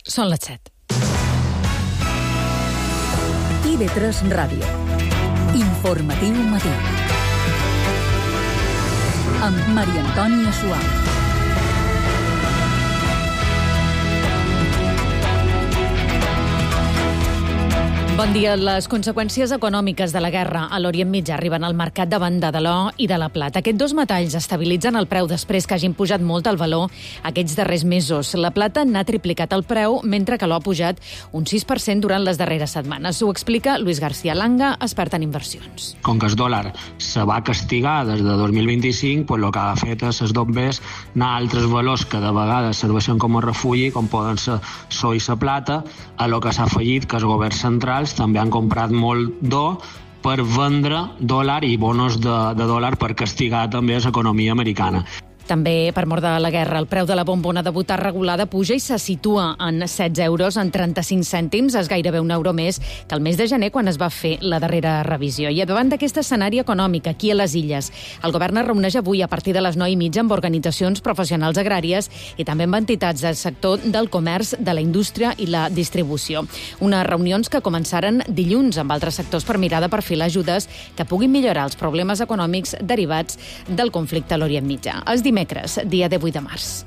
Són les 7. IB3 Ràdio. Informatiu matí. Amb Maria Antònia Suau. Bon dia. Les conseqüències econòmiques de la guerra a l'Orient Mitjà arriben al mercat davant de l'or i de la plata. Aquests dos metalls estabilitzen el preu després que hagin pujat molt el valor aquests darrers mesos. La plata n'ha triplicat el preu, mentre que l'or ha pujat un 6% durant les darreres setmanes. Ho explica Luis García Langa, expert en inversions. Com que el dòlar se va castigar des de 2025, el que ha fet és més anar a altres valors que de vegades serveixen com a refugi, com poden ser l'or i la plata, a lo que s'ha afegit que els governs centrals també han comprat molt d'or per vendre dòlar i bonos de dòlar per castigar també l'economia americana. També, per mort de la guerra, el preu de la bombona de butà regulada puja i se situa en 16 euros en 35 cèntims. És gairebé un euro més que el mes de gener, quan es va fer la darrera revisió. I davant d'aquest escenari econòmic aquí a les Illes, el govern es reuneix avui a partir de les 9:30 amb organitzacions professionals agràries i també amb entitats del sector del comerç, de la indústria i la distribució. Unes reunions que començaren dilluns amb altres sectors per mirar de perfilar ajudes que puguin millorar els problemes econòmics derivats del conflicte a l'Orient Mitjà. Dimecres, dia 18 de març.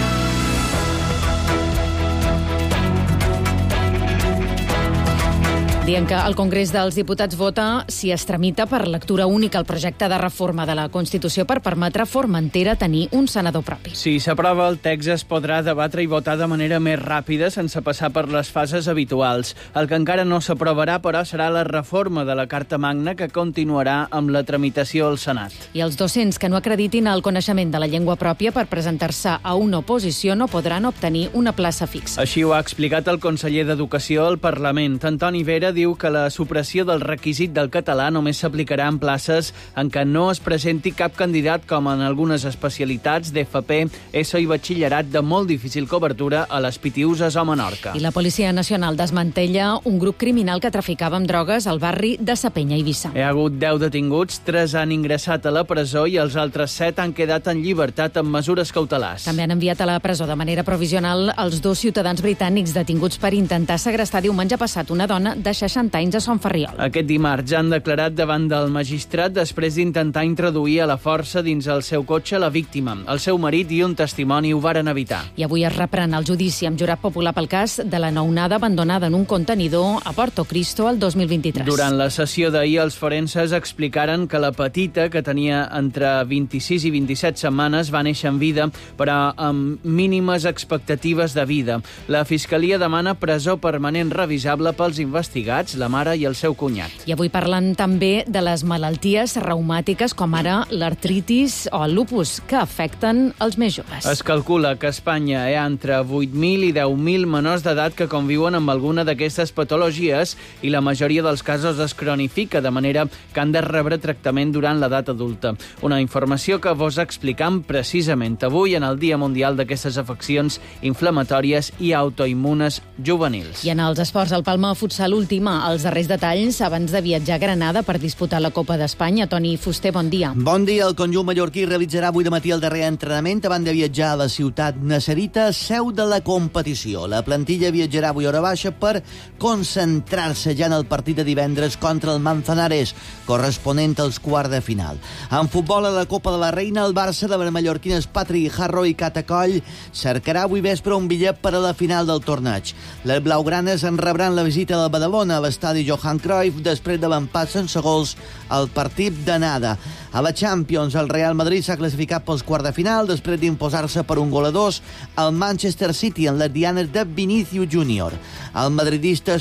Dient que el Congrés dels Diputats vota si es tramita per lectura única el projecte de reforma de la Constitució per permetre a Formentera tenir un senador propi. Si s'aprova, el text es podrà debatre i votar de manera més ràpida sense passar per les fases habituals. El que encara no s'aprovarà, però, serà la reforma de la Carta Magna, que continuarà amb la tramitació al Senat. I els docents que no acreditin el coneixement de la llengua pròpia per presentar-se a una oposició no podran obtenir una plaça fixa. Així ho ha explicat el conseller d'Educació al Parlament. Antoni Vera diu que la supressió del requisit del català només s'aplicarà en places en què no es presenti cap candidat, com en algunes especialitats d'FP, ESO i batxillerat de molt difícil cobertura a les Pitiüses o Menorca. I la Policia Nacional desmantella un grup criminal que traficava amb drogues al barri de Sa Penya i Eivissa. Hi ha hagut 10 detinguts, 3 han ingressat a la presó i els altres 7 han quedat en llibertat amb mesures cautelars. També han enviat a la presó de manera provisional els 2 ciutadans britànics detinguts per intentar segrestar diumenge passat una dona de 60 anys a Son Ferriol. Aquest dimarts han declarat davant del magistrat després d'intentar introduir a la força dins el seu cotxe la víctima. El seu marit i un testimoni ho varen evitar. I avui es reprèn el judici amb jurat popular pel cas de la nounada abandonada en un contenidor a Porto Cristo el 2023. Durant la sessió d'ahir, els forenses explicaren que la petita, que tenia entre 26 i 27 setmanes, va néixer en vida, però amb mínimes expectatives de vida. La Fiscalia demana presó permanent revisable pels investigats, la mare i el seu cunyat. I avui parlen també de les malalties reumàtiques com ara l'artritis o el lupus, que afecten els més joves. Es calcula que a Espanya hi ha entre 8.000 i 10.000 menors d'edat que conviuen amb alguna d'aquestes patologies i la majoria dels casos es cronifica, de manera que han de rebre tractament durant l'edat adulta. Una informació que vos explicam precisament avui en el Dia Mundial d'aquestes afeccions inflamatòries i autoimmunes juvenils. I en els esports, el Palma Futsal última els darrers detalls abans de viatjar a Granada per disputar la Copa d'Espanya. Toni Fuster, bon dia. Bon dia. El conjunt mallorquí realitzarà avui de matí el darrer entrenament abans de viatjar a la ciutat nassarita, seu de la competició. La plantilla viatjarà avui a hora baixa per concentrar-se ja en el partit de divendres contra el Manzanares, corresponent als quarts de final. En futbol, a la Copa de la Reina, el Barça de les mallorquines Patri Harro i Catacoll cercarà avui vespre un bitllet per a la final del torneig. Les blaugranes en rebran la visita del Badalona a l'estadi Johan Cruyff després de l'empat sense gols al partit d'anada. A la Champions, el Real Madrid s'ha classificat pels quarts de final després d'imposar-se per 1-2 al Manchester City en les dianes de Vinicius Júnior. Els madridistes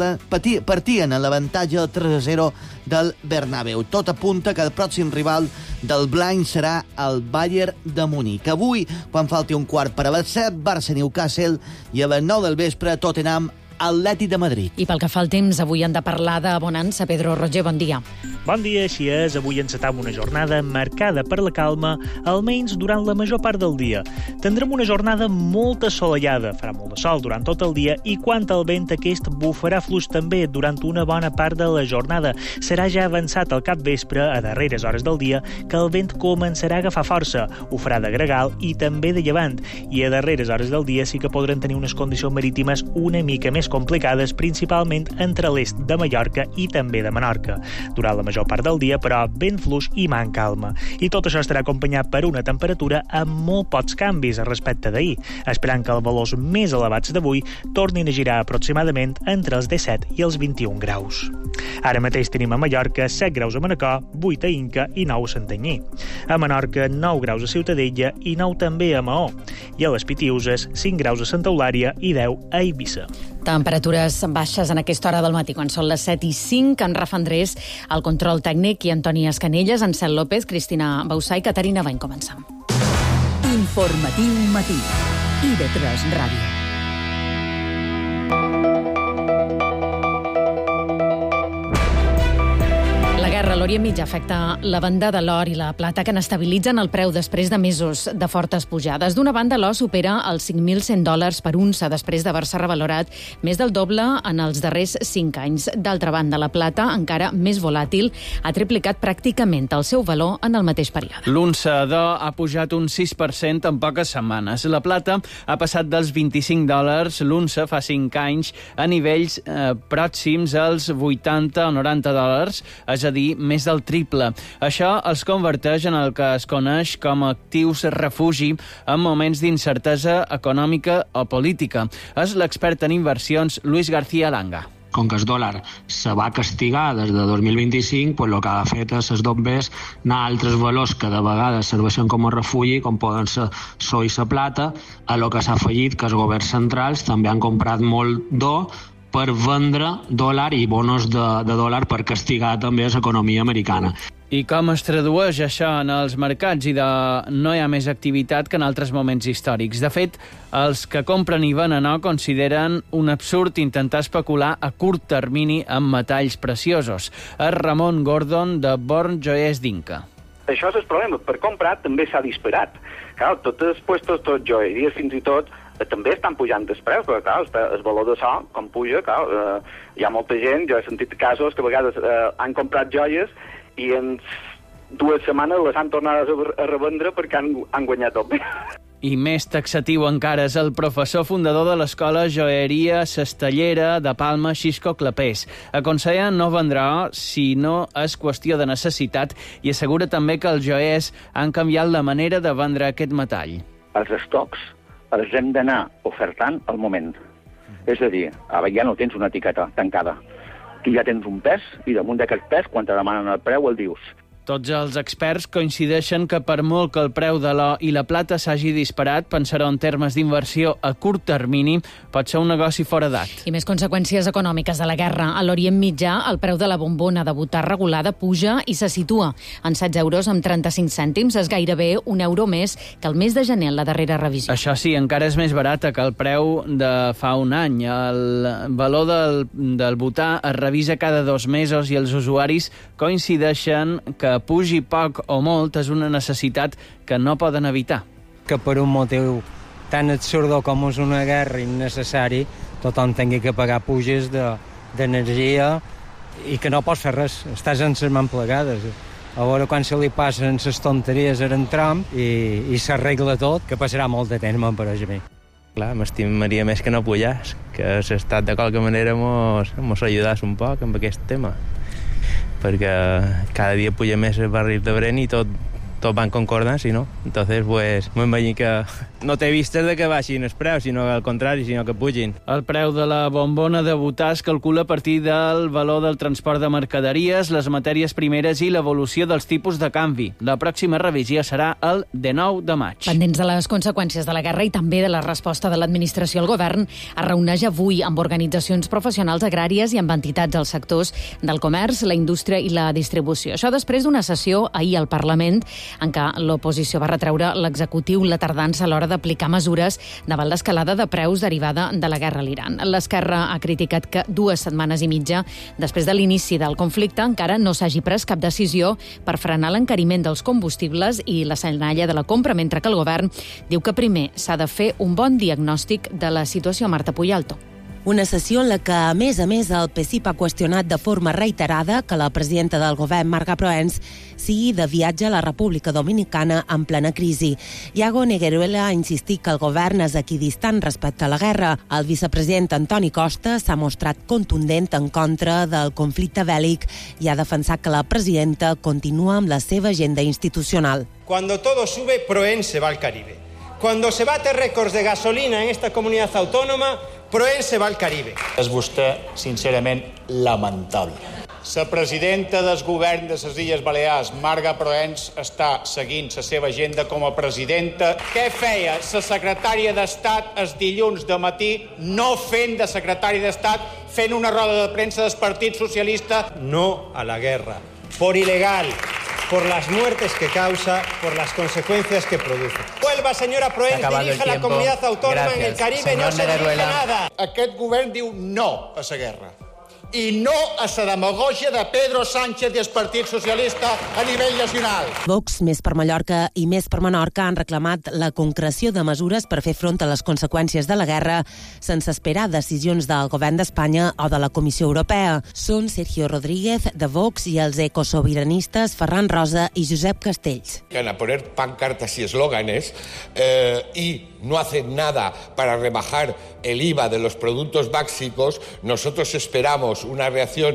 partien en l'avantatge del 3-0 del Bernabéu. Tot apunta que el pròxim rival del Blanc serà el Bayern de Múnich. Avui, quan falti un quart per a les 7, Barça-Newcastle i a les 9 del vespre, Tottenham Atlètic de Madrid. I pel que fa al temps, avui hem de parlar de bonança. Pedro Roger, bon dia. Bon dia, així és. Avui encetam una jornada marcada per la calma, almenys durant la major part del dia. Tindrem una jornada molt assolellada, farà molt de sol durant tot el dia i quant al vent, aquest bufarà fluix també durant una bona part de la jornada. Serà ja avançat al capvespre, a darreres hores del dia, que el vent començarà a agafar força. Ho farà de gregal i també de llevant. I a darreres hores del dia sí que podran tenir unes condicions marítimes una mica més complicades, principalment entre l'est de Mallorca i també de Menorca. Durant la major part del dia, però, vent fluix i man calma. I tot això estarà acompanyat per una temperatura amb molt pocs canvis respecte d'ahir, esperant que els valors més elevats d'avui tornin a girar aproximadament entre els 17 i els 21 graus. Ara mateix tenim a Mallorca 7 graus a Manacor, 8 a Inca i 9 a Santanyí. A Menorca 9 graus a Ciutadella i 9 també a Maó. I a les Pitiuses 5 graus a Santa Eulària i 10 a Eivissa. Temperatures baixes en aquesta hora del matí, quan són les 7:05, en Rafa Andrés, el control tècnic, i Antoni Escanelles, Ansel López, Cristina Bausà i Caterina Bain. Comencem. Informatiu matí. IB3 Ràdio. La guerra a l'Orient Mitjà afecta la venda de l'or i la plata, que n'estabilitzen el preu després de mesos de fortes pujades. D'una banda, l'or supera els $5.100 per unça, després d'haver-se revalorat més del doble en els darrers 5 anys. D'altra banda, la plata, encara més volàtil, ha triplicat pràcticament el seu valor en el mateix període. L'unça d'or ha pujat un 6% en poques setmanes. La plata ha passat dels $25 l'unça fa 5 anys a nivells pròxims als $80 o $90, és a dir, més del triple. Això els converteix en el que es coneix com a actius refugi en moments d'incertesa econòmica o política. És l'expert en inversions Luis García Langa. Com que el dòlar se va castigar des de 2025, pues el que ha fet és els dobbers anar a altres valors que de vegades serveixen com a refugi, com poden ser l'or i la plata, a lo que s'ha afegit que els governs centrals també han comprat molt d'or per vendre dòlar i bonos de dòlar per castigar també l'economia americana. I com es tradueix això en els mercats? No hi ha més activitat que en altres moments històrics. De fet, els que compren i venen or consideren un absurd intentar especular a curt termini amb metalls preciosos. És Ramon Gordon, de Born Joiers d'Inca. Això és el problema. Per comprar també s'ha disparat. Clar, tots els puestos, tots joieries, fins i tot, també estan pujant els preus, però clar, el valor de so, com puja, clar, hi ha molta gent, jo he sentit casos que a vegades han comprat joies i en 2 setmanes les han tornat a revendre perquè han guanyat tot bé. I més taxatiu encara és el professor fundador de l'escola Joieria Cestellera de Palma, Xisco Clapés. Aconsella no vendre or si no és qüestió de necessitat i assegura també que els joiers han canviat la manera de vendre aquest metall. Els estocs els hem d'anar ofertant al moment. És a dir, ja no tens una etiqueta tancada. Tu ja tens un pes i damunt d'aquest pes, quan te demanen el preu, el dius. Tots els experts coincideixen que per molt que el preu de l'or i la plata s'hagi disparat, pensar en termes d'inversió a curt termini pot ser un negoci fora d'at. I més conseqüències econòmiques de la guerra. A l'Orient Mitjà, el preu de la bombona de butà regulada puja i se situa en 16 euros amb 35 cèntims. És gairebé €1 més que el mes de gener en la darrera revisió. Això sí, encara és més barata que el preu de fa un any. El valor del butà es revisa cada 2 mesos i els usuaris coincideixen que pugi poc o molt és una necessitat que no poden evitar. Que per un motiu tan absurd com és una guerra innecessari, tothom tingui que pagar puges d'energia i que no pots fer res, estàs en les mans plegades. A veure quan se li passen les tonteries a en Trump i s'arregla tot, que passarà molt de temps, m'empareix a mi. Clar, m'estimaria més que no pujàs, que l'estat de qualque manera mos ajudàs un poc amb aquest tema, perquè cada dia puja més el barril de Brent i tot van concordant, si no? Entonces, pues, m'imagino que no té vistes de que baixin els preus, sinó al contrari, sinó que pugin. El preu de la bombona de butà es calcula a partir del valor del transport de mercaderies, les matèries primeres i l'evolució dels tipus de canvi. La pròxima revisió serà el 19 de maig. Pendents de les conseqüències de la guerra i també de la resposta de l'administració al govern, es reuneix avui amb organitzacions professionals agràries i amb entitats dels sectors del comerç, la indústria i la distribució. Això després d'una sessió ahir al Parlament en què l'oposició va retreure l'executiu la tardança a l'hora d'aplicar mesures davant l'escalada de preus derivada de la guerra a l'Iran. L'Esquerra ha criticat que 2 setmanes i mitja després de l'inici del conflicte encara no s'hagi pres cap decisió per frenar l'encariment dels combustibles i la senalla de la compra, mentre que el govern diu que primer s'ha de fer un bon diagnòstic de la situació. Marta Puyalto. Una sessió en la que, a més, el PSIP ha qüestionat de forma reiterada que la presidenta del govern, Marga Proens, sigui de viatge a la República Dominicana en plena crisi. Iago Negueruela ha insistit que el govern és equidistant respecte a la guerra. El vicepresident Antoni Costa s'ha mostrat contundent en contra del conflicte bèl·lic i ha defensat que la presidenta continua amb la seva agenda institucional. Cuando todo sube, Proens se va al Caribe. Cuando se bate récords de gasolina en esta comunidad autónoma, Proens se va al Caribe. És vostè, sincerament, lamentable. La presidenta del govern de les Illes Balears, Marga Proens, està seguint la seva agenda com a presidenta. Què feia la secretària d'Estat el dilluns de matí, no fent de secretària d'Estat, fent una roda de premsa del Partit Socialista? No a la guerra. Por ilegal. Por las muertes que causa, por las consecuencias que produce. Vuelva, señora Proens, dirija la comunidad autónoma en el Caribe, no se dirige nada. Aquest govern diu no a la guerra. I no a la demagògia de Pedro Sánchez i el Partit Socialista a nivell nacional. Vox, Més per Mallorca i Més per Menorca han reclamat la concreció de mesures per fer front a les conseqüències de la guerra sense esperar decisions del govern d'Espanya o de la Comissió Europea. Són Sergio Rodríguez, de Vox, i els ecosobiranistes Ferran Rosa i Josep Castells. A poner pancartas y eslóganes y no hacen nada para rebajar el IVA de los productos básicos, nosotros esperamos una reacción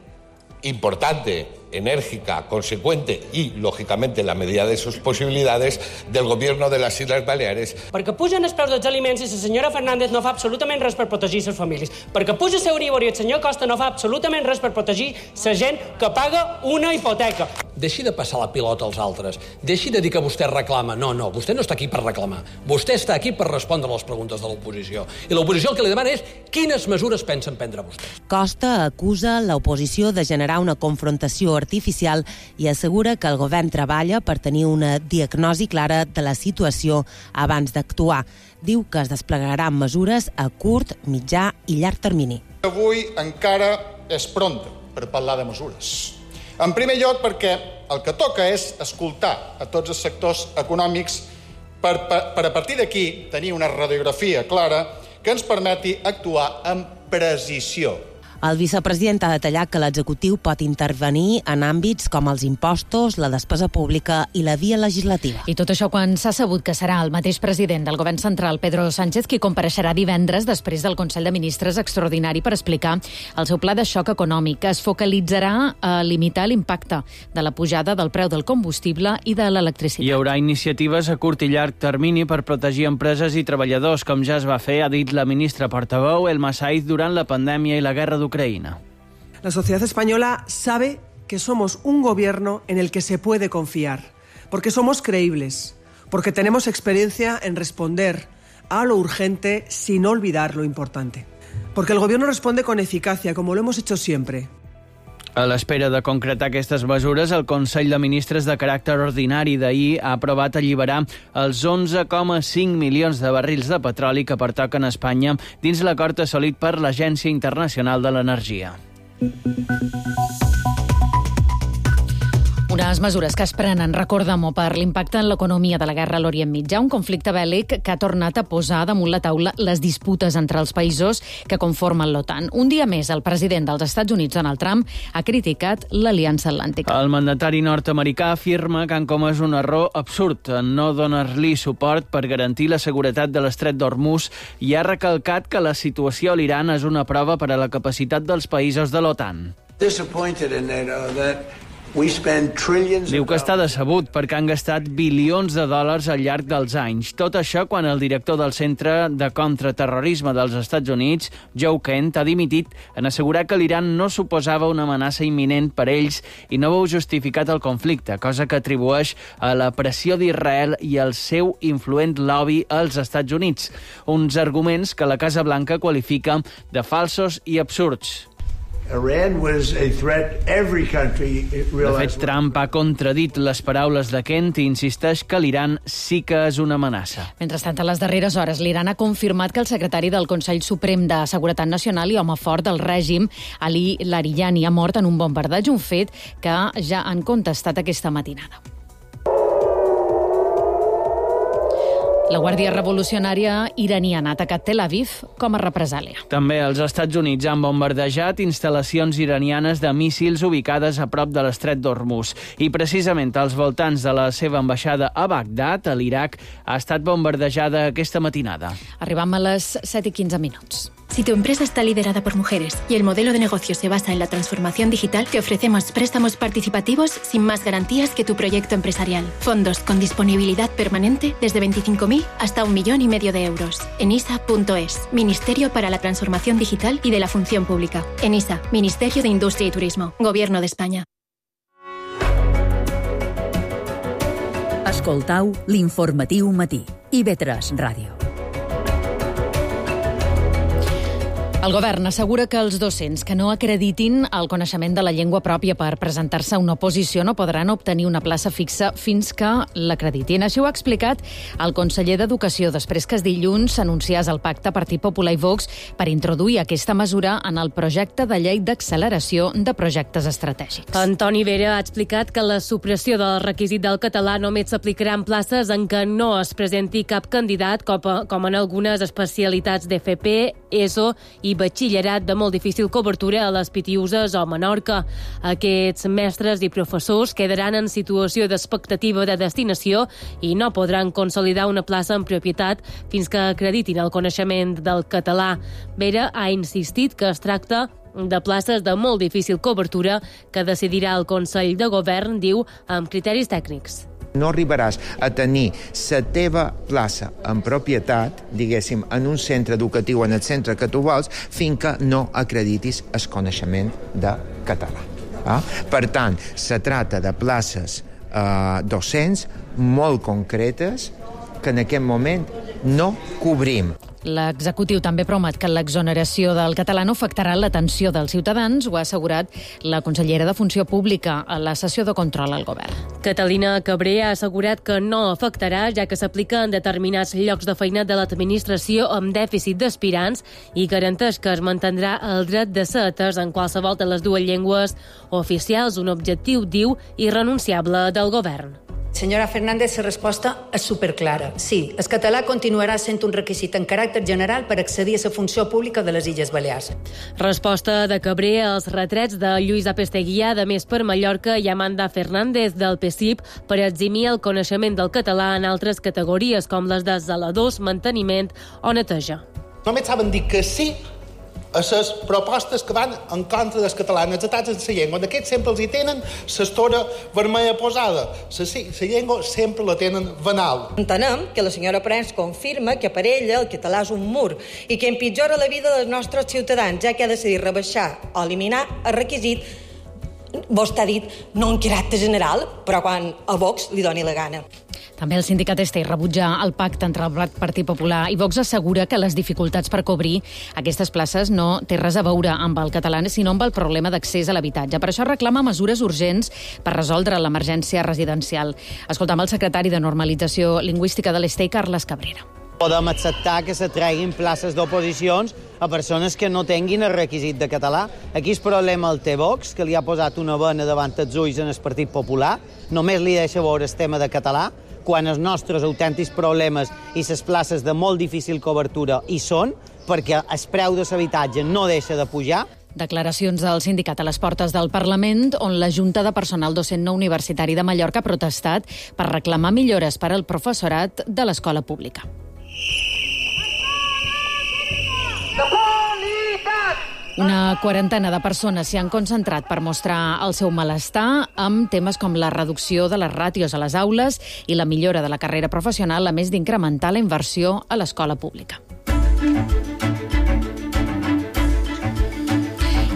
importante, enérgica, consecuente y, lògicament, en la medida de sus posibilidades, del gobierno de les Illes Baleares. Perquè pugen els preus dels aliments i la senyora Fernández no fa absolutament res per protegir les famílies. Perquè puja l'Euribor i el senyor Costa no fa absolutament res per protegir la gent que paga una hipoteca. Deixi de passar la pilota als altres. Deixi de dir que vostè reclama. No, vostè no està aquí per reclamar. Vostè està aquí per respondre a les preguntes de l'oposició. I l'oposició el que li demana és quines mesures pensen prendre vostès. Costa acusa l'oposició de generar una confrontació artificial i assegura que el govern treballa per tenir una diagnosi clara de la situació abans d'actuar. Diu que es desplegaran mesures a curt, mitjà i llarg termini. Avui encara és pronta per parlar de mesures. En primer lloc, perquè el que toca és escoltar a tots els sectors econòmics per a partir d'aquí tenir una radiografia clara que ens permeti actuar amb precisió. El vicepresident ha detallat que l'executiu pot intervenir en àmbits com els impostos, la despesa pública i la via legislativa. I tot això quan s'ha sabut que serà el mateix president del govern central, Pedro Sánchez, qui compareixerà divendres després del Consell de Ministres extraordinari per explicar el seu pla de xoc econòmic. Es focalitzarà a limitar l'impacte de la pujada del preu del combustible i de l'electricitat. Hi haurà iniciatives a curt i llarg termini per protegir empreses i treballadors, com ja es va fer, ha dit la ministra portaveu Elma Saiz durant la pandèmia i la guerra Ucrania. La sociedad española sabe que somos un gobierno en el que se puede confiar, porque somos creíbles, porque tenemos experiencia en responder a lo urgente sin olvidar lo importante. Porque el gobierno responde con eficacia, como lo hemos hecho siempre. A l'espera de concretar aquestes mesures, el Consell de Ministres de caràcter ordinari d'ahir ha aprovat alliberar els 11,5 milions de barrils de petroli que pertoquen a Espanya dins l'acord assolit per l'Agència Internacional de l'Energia. Unes mesures que es prenen, recordem-ho, per l'impacte en l'economia de la guerra a l'Orient Mitjà, un conflicte bèl·lic que ha tornat a posar damunt la taula les disputes entre els països que conformen l'OTAN. Un dia més, el president dels Estats Units, Donald Trump, ha criticat l'Aliança Atlàntica. El mandatari nord-americà afirma que han comès un error absurd en no donar-li suport per garantir la seguretat de l'estret d'Hormuz i ha recalcat que la situació a l'Iran és una prova per a la capacitat dels països de l'OTAN. Diu que està decebut perquè han gastat bilions de dòlars al llarg dels anys. Tot això quan el director del Centre de Contraterrorisme dels Estats Units, Joe Kent, ha dimitit en assegurar que l'Iran no suposava una amenaça imminent per ells i no veu justificat el conflicte, cosa que atribueix a la pressió d'Israel i al seu influent lobby als Estats Units. Uns arguments que la Casa Blanca qualifica de falsos i absurds. Iran was a threat. Every country De realized. fet, Trump ha contradit les paraules de Kent i insisteix que l'Iran sí que és una amenaça. Mentrestant, a les darreres hores, l'Iran ha confirmat que el secretari del Consell Suprem de Seguretat Nacional i home fort del règim, Ali Larijani, ha mort en un bombardeig, un fet que ja han contestat aquesta matinada. La Guàrdia Revolucionària iraniana ha atacat Tel Aviv com a represàlia. També els Estats Units han bombardejat instal·lacions iranianes de míssils ubicades a prop de l'estret d'Hormuz. I precisament als voltants de la seva ambaixada a Bagdad, a l'Iraq, ha estat bombardejada aquesta matinada. Arribam a les 7:15. Si tu empresa está liderada por mujeres y el modelo de negocio se basa en la transformación digital, te ofrecemos préstamos participativos sin más garantías que tu proyecto empresarial. Fondos con disponibilidad permanente desde 25.000 hasta 1,5 millones de euros. Enisa.es, Ministerio para la Transformación Digital y de la Función Pública. Enisa, Ministerio de Industria y Turismo, Gobierno de España. Escoltau l'informatiu matí. IB3 Ràdio. El govern assegura que els docents que no acreditin el coneixement de la llengua pròpia per presentar-se a una oposició no podran obtenir una plaça fixa fins que l'acreditin. Així ho ha explicat el conseller d'Educació després que es dilluns s'anunciés el pacte Partit Popular i Vox per introduir aquesta mesura en el projecte de llei d'acceleració de projectes estratègics. Antoni Vera ha explicat que la supressió del requisit del català només s'aplicarà en places en què no es presenti cap candidat, com en algunes especialitats d'FP, ESO i batxillerat de molt difícil cobertura a les Pitiüses o Menorca. Aquests mestres i professors quedaran en situació d'expectativa de destinació i no podran consolidar una plaça en propietat fins que acreditin el coneixement del català. Vera ha insistit que es tracta de places de molt difícil cobertura que decidirà el Consell de Govern, diu, amb criteris tècnics. No arribaràs a tenir la teva plaça en propietat, diguéssim, en un centre educatiu, en el centre que tu vols, fins que no acreditis el coneixement de català. Per tant, se trata de places docents molt concretes que en aquest moment no cobrim. L'executiu també promet que l'exoneració del català no afectarà l'atenció dels ciutadans, ho ha assegurat la consellera de Funció Pública a la sessió de control al govern. Catalina Cabré ha assegurat que no afectarà, ja que s'aplica en determinats llocs de feina de l'administració amb dèficit d'aspirants i garanteix que es mantindrà el dret de ser atès en qualsevol de les dues llengües oficials, un objectiu, diu, irrenunciable del govern. Senyora Fernández, la resposta és superclara. Sí, el català continuarà sent un requisit en caràcter general per accedir a la funció pública de les Illes Balears. Resposta de Cabré als retrets de Lluís Apesteguià, de Més per Mallorca, i Amanda Fernández, del PSIP, per eximir el coneixement del català en altres categories, com les de zeladors, manteniment o neteja. Només saben dir que sí a les propostes que van en contra dels catalans, els atacs en la llengua. D'aquests sempre els hi tenen l'estora vermella posada. La llengua sempre la tenen venal. Entenem que la senyora Prens confirma que per ella el català és un mur i que empitjora la vida dels nostres ciutadans, ja que ha decidit rebaixar o eliminar el requisit. Vostè ha dit no en caràcter general, però quan a Vox li doni la gana. També el sindicat Esther rebutja el pacte entre el Partit Popular i Vox assegura que les dificultats per cobrir aquestes places no té res a veure amb el català, sinó amb el problema d'accés a l'habitatge. Per això reclama mesures urgents per resoldre l'emergència residencial. Escoltam el secretari de Normalització Lingüística de l'Esther, Carles Cabrera. Podem acceptar que se treguin places d'oposicions a persones que no tinguin el requisit de català. Aquí el problema el té Vox, que li ha posat una bena davant els ulls en el Partit Popular. Només li deixa veure el tema de català, quan els nostres autèntics problemes i les places de molt difícil cobertura hi són, perquè el preu de l'habitatge no deixa de pujar. Declaracions del sindicat a les portes del Parlament, on la Junta de Personal Docent No Universitari de Mallorca ha protestat per reclamar millores per al professorat de l'escola pública. Una quarantena de persones s'hi han concentrat per mostrar el seu malestar amb temes com la reducció de les ràtios a les aules i la millora de la carrera professional, a més d'incrementar la inversió a l'escola pública.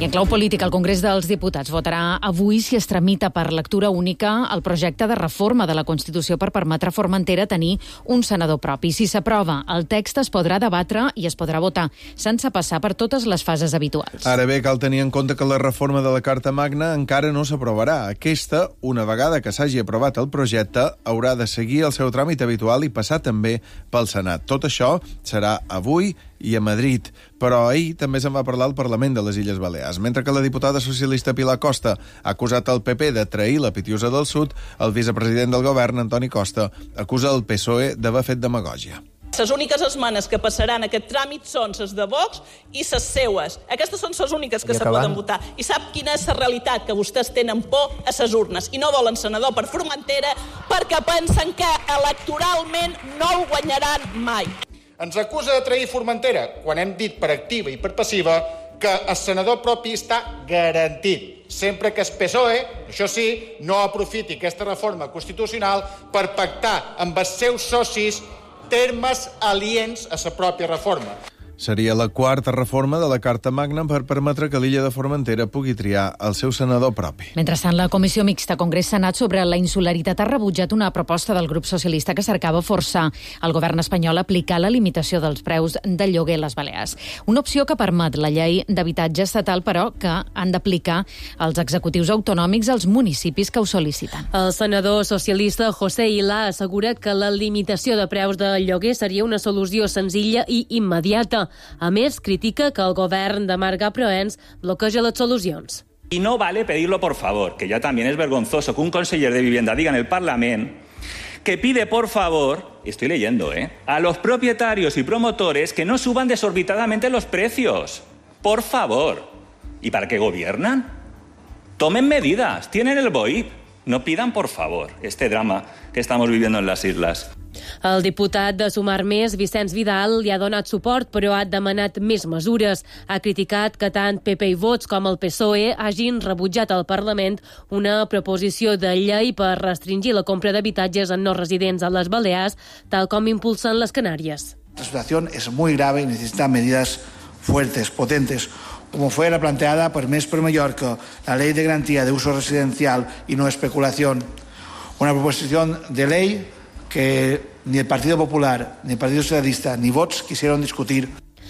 I en clau política, el Congrés dels Diputats votarà avui, si es tramita per lectura única, el projecte de reforma de la Constitució per permetre a Formentera tenir un senador propi. Si s'aprova, el text es podrà debatre i es podrà votar, sense passar per totes les fases habituals. Ara bé, cal tenir en compte que la reforma de la Carta Magna encara no s'aprovarà. Aquesta, una vegada que s'hagi aprovat el projecte, haurà de seguir el seu tràmit habitual i passar també pel Senat. Tot això serà avui i a Madrid, però ahir també se'n va parlar al Parlament de les Illes Balears. Mentre que la diputada socialista Pilar Costa ha acusat el PP de trair la Pitiusa del Sud, el vicepresident del govern, Antoni Costa, acusa el PSOE d'haver fet demagògia. Les úniques esmenes que passaran aquest tràmit són les de Vox i les seues. Aquestes són les úniques que se poden votar. I sap quina és la realitat? Que vostès tenen por a les urnes i no volen senador per Formentera perquè pensen que electoralment no el guanyaran mai. Ens acusa de trair Formentera, quan hem dit per activa i per passiva que el senador propi està garantit, sempre que el PSOE, això sí, no aprofiti aquesta reforma constitucional per pactar amb els seus socis termes aliens a la pròpia reforma. Seria la quarta reforma de la Carta Magna per permetre que l'illa de Formentera pugui triar el seu senador propi. Mentrestant, la Comissió Mixta Congrés-Senat sobre la insularitat ha rebutjat una proposta del grup socialista que cercava forçar el govern espanyol a aplicar la limitació dels preus de lloguer a les Balears. Una opció que permet la llei d'habitatge estatal, però que han d'aplicar els executius autonòmics als municipis que ho sol·liciten. El senador socialista José Ilá assegura que la limitació de preus de lloguer seria una solució senzilla i immediata. A més, critica que el govern de Marga Proens bloqueja les solucions. Y no vale pedirlo por favor, que ya también es vergonzoso que un conseller de vivienda diga en el Parlamento que pide por favor, estoy leyendo, a los propietarios y promotores que no suban desorbitadamente los precios. Por favor. ¿Y para qué gobiernan? Tomen medidas, tienen el BOIP. No pidan, por favor, este drama que estamos viviendo en las islas. El diputat de Sumar Més, Vicenç Vidal, li ha donat suport, però ha demanat més mesures. Ha criticat que tant PP i Vox com el PSOE hagin rebutjat al Parlament una proposició de llei per restringir la compra d'habitatges en no residents a les Balears, tal com impulsen les Canàries. La situación es muy grave y necesita medidas fuertes, potentes, como fue la planteada por MES por Mallorca, la Ley de Garantía de Uso Residencial y No Especulación, una proposición de ley que ni el Partido Popular, ni el Partido Socialista, ni Vox quisieron discutir.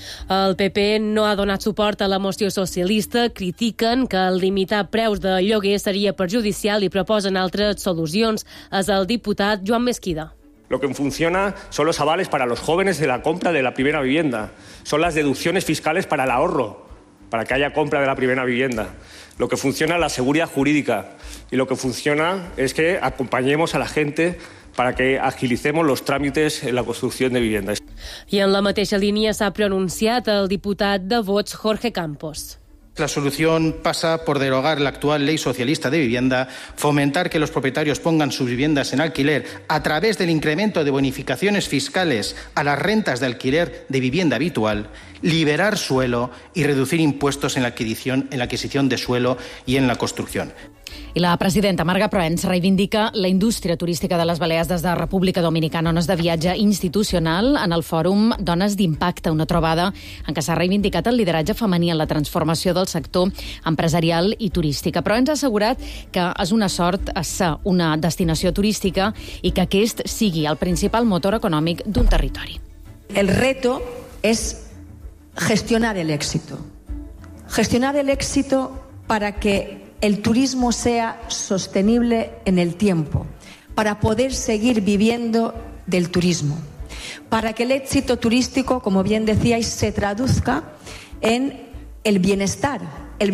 El PP no ha donat suport a la moció socialista, critiquen que limitar preus de lloguer seria perjudicial i proposen altres solucions. És el diputat Joan Mesquida. Lo que funciona son los avales para los jóvenes de la compra de la primera vivienda, son las deducciones fiscales para el ahorro, para que haya compra de la primera vivienda. Lo que funciona es la seguridad jurídica y lo que funciona es que acompañemos a la gente para que agilicemos los trámites en la construcción de viviendas. I en la mateixa línia s'ha pronunciat el diputat de Vox, Jorge Campos. La solución pasa por derogar la actual ley socialista de vivienda, fomentar que los propietarios pongan sus viviendas en alquiler a través del incremento de bonificaciones fiscales a las rentas de alquiler de vivienda habitual, liberar suelo y reducir impuestos en la adquisición de suelo y en la construcción. I la presidenta Marga Proens reivindica la indústria turística de les Balears des de República Dominicana, on és de viatge institucional en el fòrum Dones d'Impacte, una trobada en què s'ha reivindicat el lideratge femení en la transformació del sector empresarial i turística. Proens ha assegurat que és una sort ser una destinació turística i que aquest sigui el principal motor econòmic d'un territori. El reto es gestionar el éxito. Gestionar el éxito para que el turismo sea sostenible en el tiempo, para poder seguir viviendo del turismo, para que el éxito turístico, como bien decíais, se traduzca en el bienestar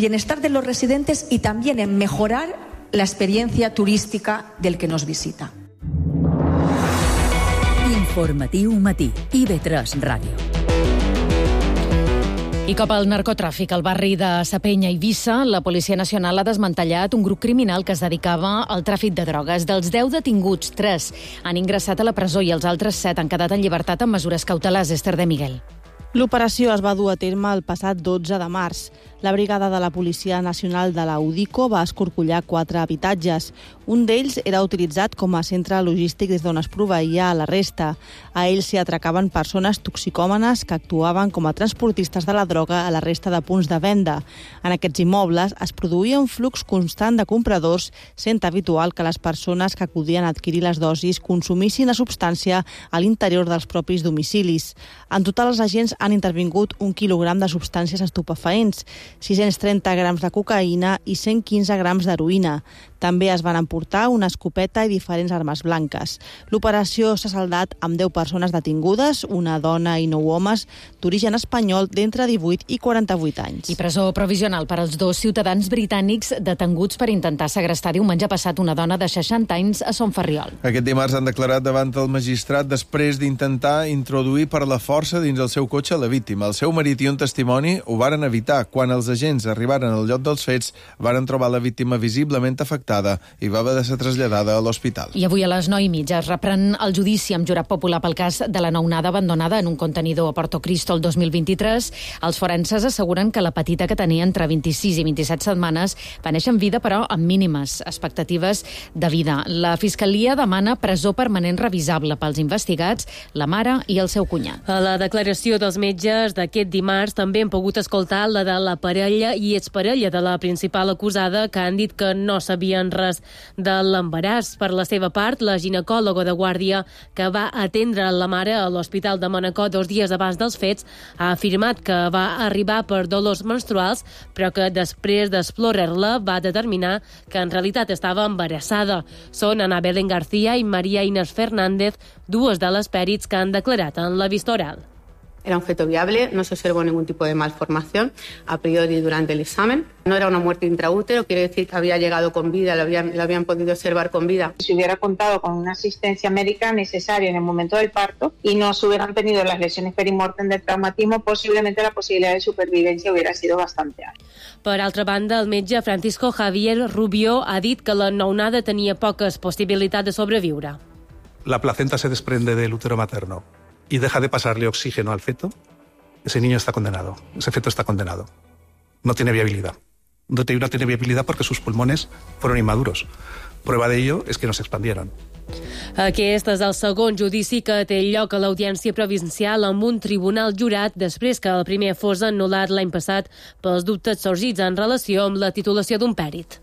de los residentes y también en mejorar la experiencia turística del que nos visita. Informatiu Matí, IB3 Ràdio. I cop al narcotràfic al barri de Sapenya i Eivissa, la Policia Nacional ha desmantellat un grup criminal que es dedicava al tràfic de drogues. Dels 10 detinguts, 3 han ingressat a la presó i els altres 7 han quedat en llibertat amb mesures cautelars. Esther de Miguel. L'operació es va dur a terme el passat 12 de març. La brigada de la Policia Nacional de la UDICO va escorcollar 4 habitatges. Un d'ells era utilitzat com a centre logístic des d'on es proveïa la resta. A ells s'hi atracaven persones toxicòmanes que actuaven com a transportistes de la droga a la resta de punts de venda. En aquests immobles es produïa un flux constant de compradors, sent habitual que les persones que acudien a adquirir les dosis consumissin la substància a l'interior dels propis domicilis. En total, els agents han intervingut 1 quilogram de substàncies estupefaents, 630 grams de cocaïna i 115 grams d'heroïna. També es van emportar una escopeta i diferents armes blanques. L'operació s'ha saldat amb 10 persones detingudes, una dona i 9 homes d'origen espanyol d'entre 18 i 48 anys. I presó provisional per als 2 ciutadans britànics detenguts per intentar segrestar diumenge passat una dona de 60 anys a Son Ferriol. Aquest dimarts han declarat davant el magistrat després d'intentar introduir per la força dins el seu cotxe la víctima. El seu marit i un testimoni ho varen evitar. Quan els agents arribaren al lloc dels fets, varen trobar la víctima visiblement afectada i va haver de ser traslladada a l'hospital. I avui a les 9:30 es reprèn el judici amb jurat popular pel cas de la nounada abandonada en un contenidor a Porto Cristo el 2023. Els forenses asseguren que la petita, que tenia entre 26 i 27 setmanes, va néixer en vida, però amb mínimes expectatives de vida. La Fiscalia demana presó permanent revisable pels investigats, la mare i el seu cunyat. A la declaració dels metges d'aquest dimarts també hem pogut escoltar la de la parella i exparella de la principal acusada, que han dit que no sabien res de l'embaràs. Per la seva part, la ginecòloga de guàrdia que va atendre la mare a l'Hospital de Manacor 2 dies abans dels fets ha afirmat que va arribar per dolors menstruals, però que després d'explorar-la va determinar que en realitat estava embarassada. Són Ana Belén García i María Inés Fernández, 2 de les pèrits que han declarat en la vista oral. Era un feto viable, no se observó ningún tipo de malformación a priori durante el examen. No era una muerte intraútero, quiere decir que había llegado con vida, la habían podido observar con vida. Si hubiera contado con una asistencia médica necesaria en el momento del parto y no se hubieran tenido las lesiones perimortem del traumatismo, posiblemente la posibilidad de supervivencia hubiera sido bastante alta. Per altra banda, el metge Francisco Javier Rubio ha dit que la nounada tenia poques possibilitats de sobreviure. La placenta se desprende del útero materno y deja de pasarle oxígeno al feto, ese niño está condenado, ese feto está condenado. No tiene viabilidad. No tiene viabilidad porque sus pulmones fueron inmaduros. Prueba de ello es que no se expandieron. Aquest és el segon judici que té lloc a l'Audiència Provincial amb un tribunal jurat després que el primer fos anul·lat l'any passat pels dubtes sorgits en relació amb la titulació d'un pèrit.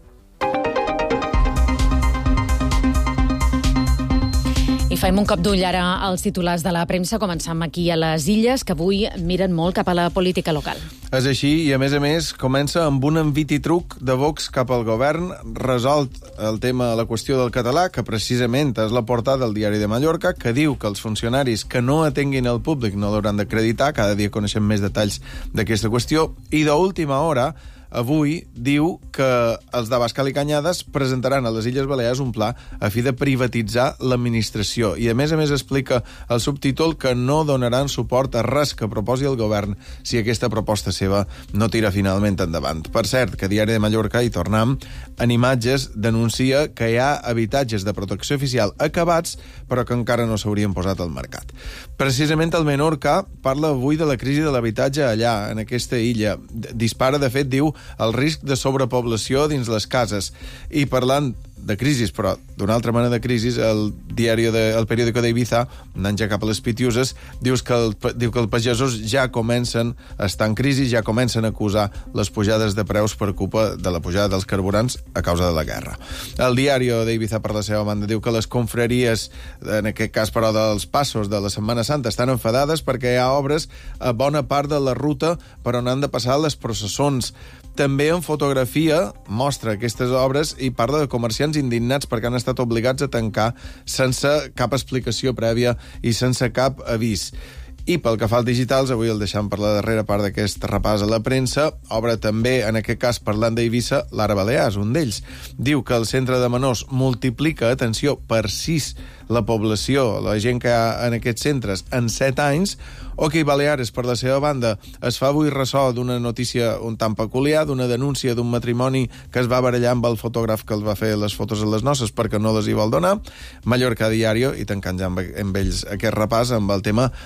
I fem un cop d'ull ara als titulars de la premsa. Començam aquí a les Illes, que avui miren molt cap a la política local. És així, i a més, comença amb un envit i truc de Vox cap al govern, resolt el tema, la qüestió del català, que precisament és la portada del Diari de Mallorca, que diu que els funcionaris que no atenguin el públic no l'hauran d'acreditar. Cada dia coneixem més detalls d'aquesta qüestió. I d'última hora, avui diu que els d'Abascal i Canyades presentaran a les Illes Balears un pla a fi de privatitzar l'administració. I a més explica el subtítol que no donaran suport a res que proposi el govern si aquesta proposta seva no tira finalment endavant. Per cert, que Diari de Mallorca, i tornem, en imatges denuncia que hi ha habitatges de protecció oficial acabats però que encara no s'haurien posat al mercat. Precisament el Menorca parla avui de la crisi de l'habitatge allà, en aquesta illa. Dispara, de fet, diu, el risc de sobrepoblació dins les cases. I parlant de crisis, però d'una altra mena de crisis, el periòdico d'Ibiza, anant ja cap a les Pitiuses, diu que els pagesos ja comencen a estar en crisi, ja comencen a acusar les pujades de preus per culpa de la pujada dels carburants a causa de la guerra. El diari d'Ibiza, per la seva banda, diu que les confraries, en aquest cas, però, dels passos de la Setmana Santa, estan enfadades perquè hi ha obres a bona part de la ruta per on han de passar les processons. També en fotografia mostra aquestes obres i parla de comerciants indignats perquè han estat obligats a tancar sense cap explicació prèvia i sense cap avís. I pel que fa als digitals, avui el deixam per la darrera part d'aquest repàs a la premsa, obre també, en aquest cas parlant d'Eivissa, l'Ara Balears, un d'ells. Diu que el centre de menors multiplica, atenció, per 6 la població, la gent que hi ha en aquests centres, en 7 anys. OK Baleares, per la seva banda, es fa avui ressò d'una notícia un tant peculiar, d'una denúncia d'un matrimoni que es va barallar amb el fotògraf que els va fer les fotos a les noces perquè no les hi vol donar. Mallorca Diario, i tancant ja amb ells aquest repàs amb el tema de la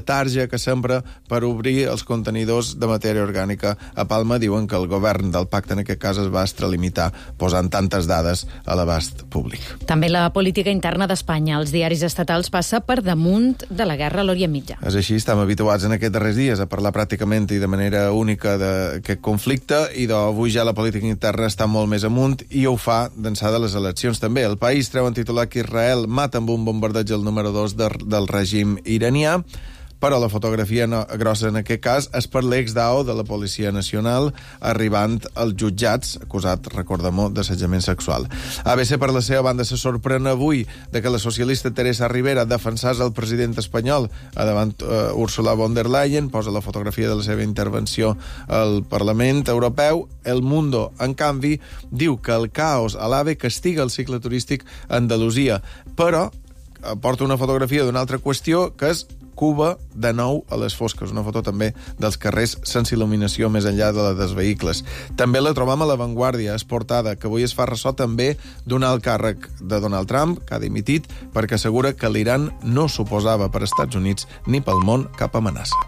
tarja que s'empra per obrir els contenidors de matèria orgànica a Palma. Diuen que el govern del pacte en aquest cas es va extralimitar posant tantes dades a l'abast públic. També la política interna d'Espanya, els diaris estatals, passa per damunt de la guerra a l'Orient Mitjà. És així, estem habituats en aquests darrers dies a parlar pràcticament i de manera única d'aquest conflicte, i avui ja la política interna està molt més amunt i ho fa d'ençà de les eleccions també. El País treu en titular que Israel mata amb un bombardeig el número 2 del règim iranià, però la fotografia grossa en aquest cas és per l'ex-DAO de la Policia Nacional arribant als jutjats, acusat, recordem-ho, d'assetjament sexual. ABC, per la seva banda, se sorprèn avui de que la socialista Teresa Rivera defensés el president espanyol davant Ursula von der Leyen, posa la fotografia de la seva intervenció al Parlament Europeu. El Mundo, en canvi, diu que el caos a l'AVE castiga el cicle turístic a Andalusia, però porta una fotografia d'una altra qüestió, que és Cuba, de nou a les fosques. Una foto també dels carrers sense il·luminació més enllà de la dels vehicles. També la trobam a La Vanguardia, és portada, que avui es fa ressò també d'un alt càrrec de Donald Trump, que ha dimitit, perquè assegura que l'Iran no suposava per Estats Units ni pel món cap amenaça.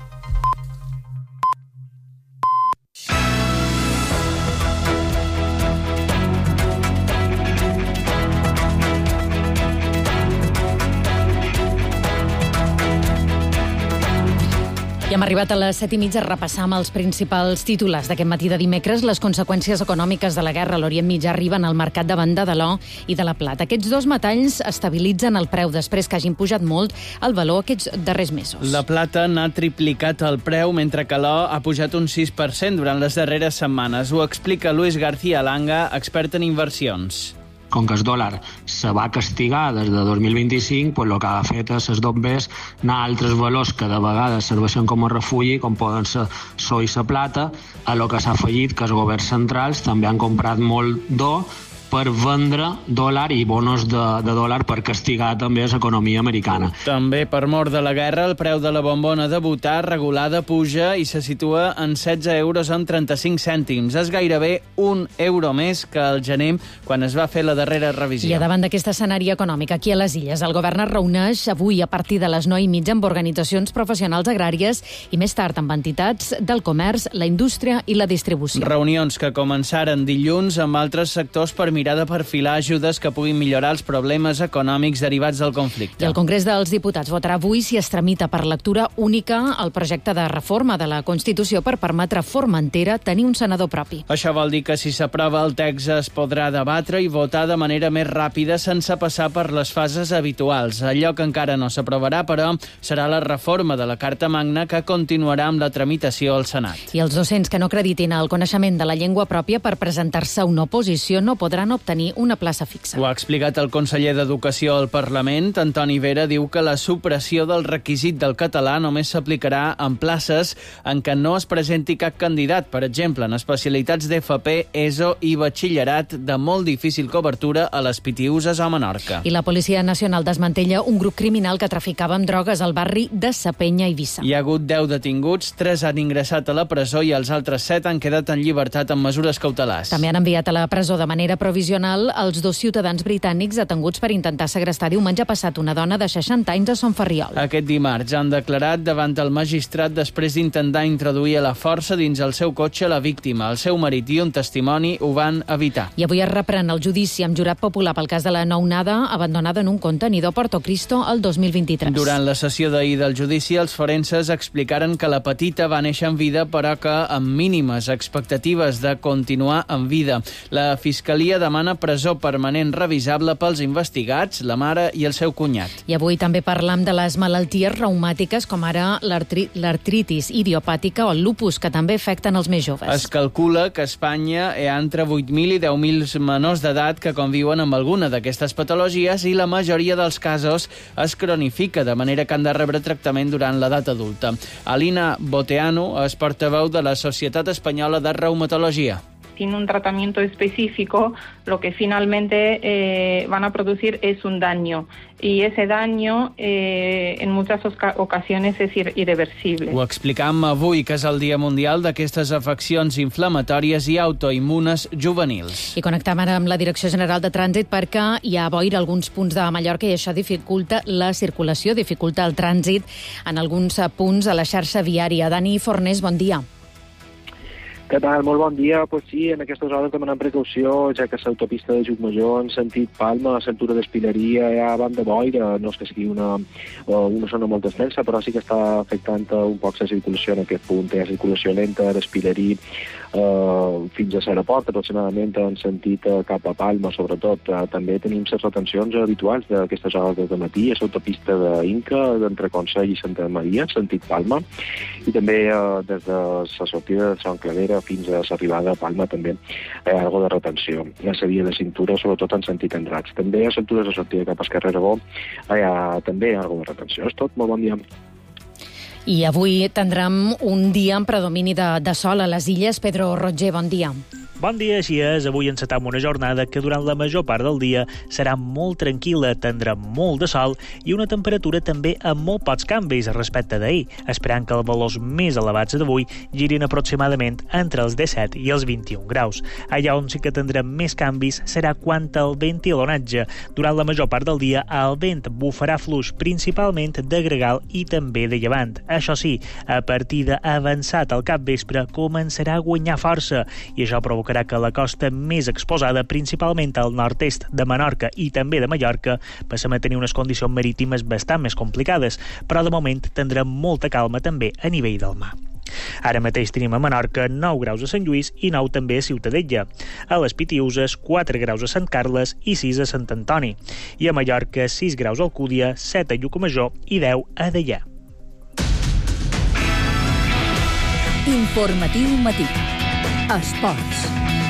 I hem arribat a les 7:30 a repassar amb els principals titulars d'aquest matí de dimecres. Les conseqüències econòmiques de la guerra a l'Orient Mitjà arriben al mercat de banda de l'or i de la plata. Aquests dos metalls estabilitzen el preu després que hagin pujat molt el valor aquests darrers mesos. La plata n'ha triplicat el preu, mentre que l'or ha pujat un 6% durant les darreres setmanes. Ho explica Luis García Langa, expert en inversions. Com que el dòlar se va castigar des de 2025, pues el que ha fet és els bombers anar a altres valors que de vegades serveixen com a refugi, com poden ser l'or i la plata, a lo que s'ha afegit que els governs centrals també han comprat molt d'or per vendre dòlar i bonos de dòlar per castigar també l'economia americana. També per mort de la guerra, el preu de la bombona de butà regulada puja i se situa en 16 euros amb 35 cèntims. És gairebé €1 més que el gener, quan es va fer la darrera revisió. I a davant d'aquest escenari econòmic, aquí a les Illes, el govern es reuneix avui a partir de les 9:30 amb organitzacions professionals agràries i més tard amb entitats del comerç, la indústria i la distribució. Reunions que començaren dilluns amb altres sectors per mirar de perfilar ajudes que puguin millorar els problemes econòmics derivats del conflicte. I el Congrés dels Diputats votarà avui si es tramita per lectura única el projecte de reforma de la Constitució per permetre a Formentera tenir un senador propi. Això vol dir que si s'aprova el text es podrà debatre i votar de manera més ràpida sense passar per les fases habituals. Allò que encara no s'aprovarà, però, serà la reforma de la Carta Magna que continuarà amb la tramitació al Senat. I els docents que no acreditin el coneixement de la llengua pròpia per presentar-se a una oposició no podran obtenir una plaça fixa. Ho ha explicat el conseller d'Educació al Parlament. Antoni Vera diu que la supressió del requisit del català només s'aplicarà en places en què no es presenti cap candidat, per exemple, en especialitats d'FP, ESO i batxillerat de molt difícil cobertura a les Pitiüses o Menorca. I la Policia Nacional desmantella un grup criminal que traficava amb drogues al barri de Sapenya i Eivissa. Hi ha hagut 10 detinguts, 3 han ingressat a la presó i els altres 7 han quedat en llibertat amb mesures cautelars. També han enviat a la presó de manera provisional els 2 ciutadans britànics detenguts per intentar segrestar diumenge passat una dona de 60 anys a Son Ferriol. Aquest dimarts han declarat davant el magistrat després d'intentar introduir a la força dins el seu cotxe la víctima. El seu marit i un testimoni ho van evitar. I avui es reprèn el judici amb jurat popular pel cas de la nounada abandonada en un contenidor a Porto Cristo el 2023. Durant la sessió d'ahir del judici, els forenses explicaren que la petita va néixer en vida, però que amb mínimes expectatives de continuar en vida. La Fiscalia demana presó permanent revisable pels investigats, la mare i el seu cunyat. I avui també parlam de les malalties reumàtiques com ara l'artritis idiopàtica o el lupus, que també afecten els més joves. Es calcula que a Espanya hi ha entre 8.000 i 10.000 menors d'edat que conviuen amb alguna d'aquestes patologies i la majoria dels casos es cronifica, de manera que han de rebre tractament durant l'edat adulta. Alina Boteanu és portaveu de la Societat Espanyola de Reumatologia. sin un tratamiento específico, lo que finalmente van a producir es un daño. Y ese daño en muchas ocasiones és irreversible. Ho explicam avui, que és el Dia Mundial d'aquestes afeccions inflamatòries i autoimmunes juvenils. I connectam ara amb la Direcció General de Trànsit perquè hi ha boira a alguns punts de Mallorca i això dificulta la circulació, dificulta el trànsit en alguns punts a la xarxa viària. Dani Fornés, bon dia. Què tal? Molt bon dia. Pues sí, en aquestes hores demanem precaució, ja que l'autopista de Llucmajor en sentit Palma, a l'altura d'Espileria, hi ha banda boira. No és que sigui una zona molt extensa, però sí que està afectant un poc la circulació en aquest punt. Hi ha circulació lenta d'Espileria fins a l'aeroport, aproximadament en sentit cap a Palma, sobretot. També tenim les retencions habituals d'aquestes hores de matí a l'autopista d'Inca, d'entre Consell i Santa Maria, en sentit Palma, i també des de la sortida de Sant Clavera fins a l'arribada a Palma també hi ha alguna de retenció. Ja la via de cintura, sobretot en sentit Andratx. També a l'altura de sortida cap a Esquerra Aragó hi ha també alguna de retenció. És tot, molt bon dia. I avui tindrem un dia amb predomini de sol a les Illes. Pedro Roger, bon dia. Bon dia, així és. Avui encetam una jornada que durant la major part del dia serà molt tranquil·la, tindrà molt de sol i una temperatura també amb molt pocs canvis respecte d'ahir, esperant que els valors més elevats d'avui girin aproximadament entre els 17 i els 21 graus. Allà on sí que tindrem més canvis serà quant al vent i l'onatge. Durant la major part del dia el vent bufarà fluix principalment de gregal i també de llevant. Això sí, a partir d'avançat al capvespre començarà a guanyar força i això provocarà que la costa més exposada, principalment al nord-est de Menorca i també de Mallorca, passem a tenir unes condicions marítimes bastant més complicades, però de moment tindrem molta calma també a nivell del mar. Ara mateix tenim a Menorca 9 graus a Sant Lluís i 9 també a Ciutadella. A les Pitiüses 4 graus a Sant Carles i 6 a Sant Antoni. I a Mallorca 6 graus a Alcúdia, 7 a Llucmajor i 10 a Deià. Informatiu matí. Esports.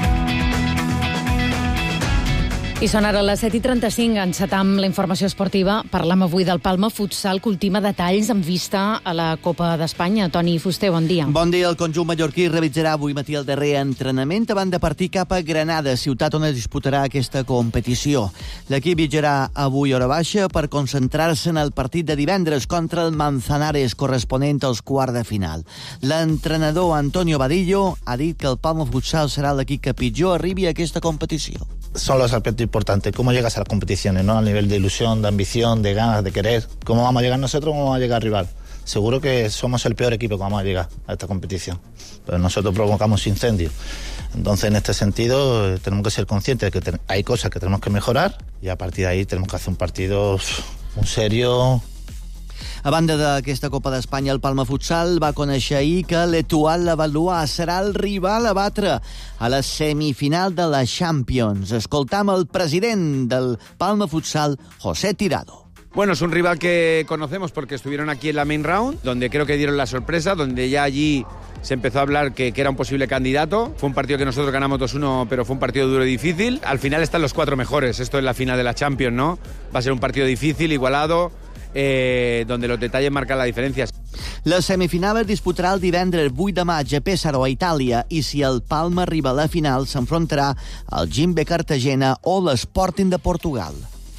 I són ara les 7:35, encetam la informació esportiva. Parlam avui del Palma Futsal, que ultima detalls en vista a la Copa d'Espanya. Toni Fuster, bon dia. Bon dia. El conjunt mallorquí realitzarà avui matí el darrer entrenament abans de partir cap a Granada, ciutat on es disputarà aquesta competició. L'equip viatjarà avui hora baixa per concentrar-se en el partit de divendres contra el Manzanares, corresponent als quarts de final. L'entrenador Antonio Vadillo ha dit que el Palma Futsal serà l'equip que pitjor arribi a aquesta competició. Son los aspectos importantes, cómo llegas a las competiciones, ¿no? A nivel de ilusión, de ambición, de ganas, de querer. ¿Cómo vamos a llegar nosotros? ¿Cómo vamos a llegar al rival? Seguro que somos el peor equipo que vamos a llegar a esta competición, pero nosotros provocamos incendios. Entonces, en este sentido, tenemos que ser conscientes de que hay cosas que tenemos que mejorar y a partir de ahí tenemos que hacer un partido muy serio. A banda d'aquesta Copa d'Espanya, el Palma Futsal va conèixer ahir que l'Etoile Lavallois serà el rival a batre a la semifinal de la Champions. Escoltam el president del Palma Futsal, José Tirado. Bueno, es un rival que conocemos porque estuvieron aquí en la main round, donde creo que dieron la sorpresa, donde ya allí se empezó a hablar que era un posible candidato. Fue un partido que nosotros ganamos 2-1, pero fue un partido duro y difícil. Al final están los 4 mejores. Esto es la final de la Champions, ¿no? Va a ser un partido difícil, igualado, donde los detalles marcan la diferencia. La semifinal es disputarà el divendres 8 de maig a Pesaro, a Itàlia, i si el Palma arriba a la final s'enfrontarà al Gimbe Cartagena o l'Sporting de Portugal.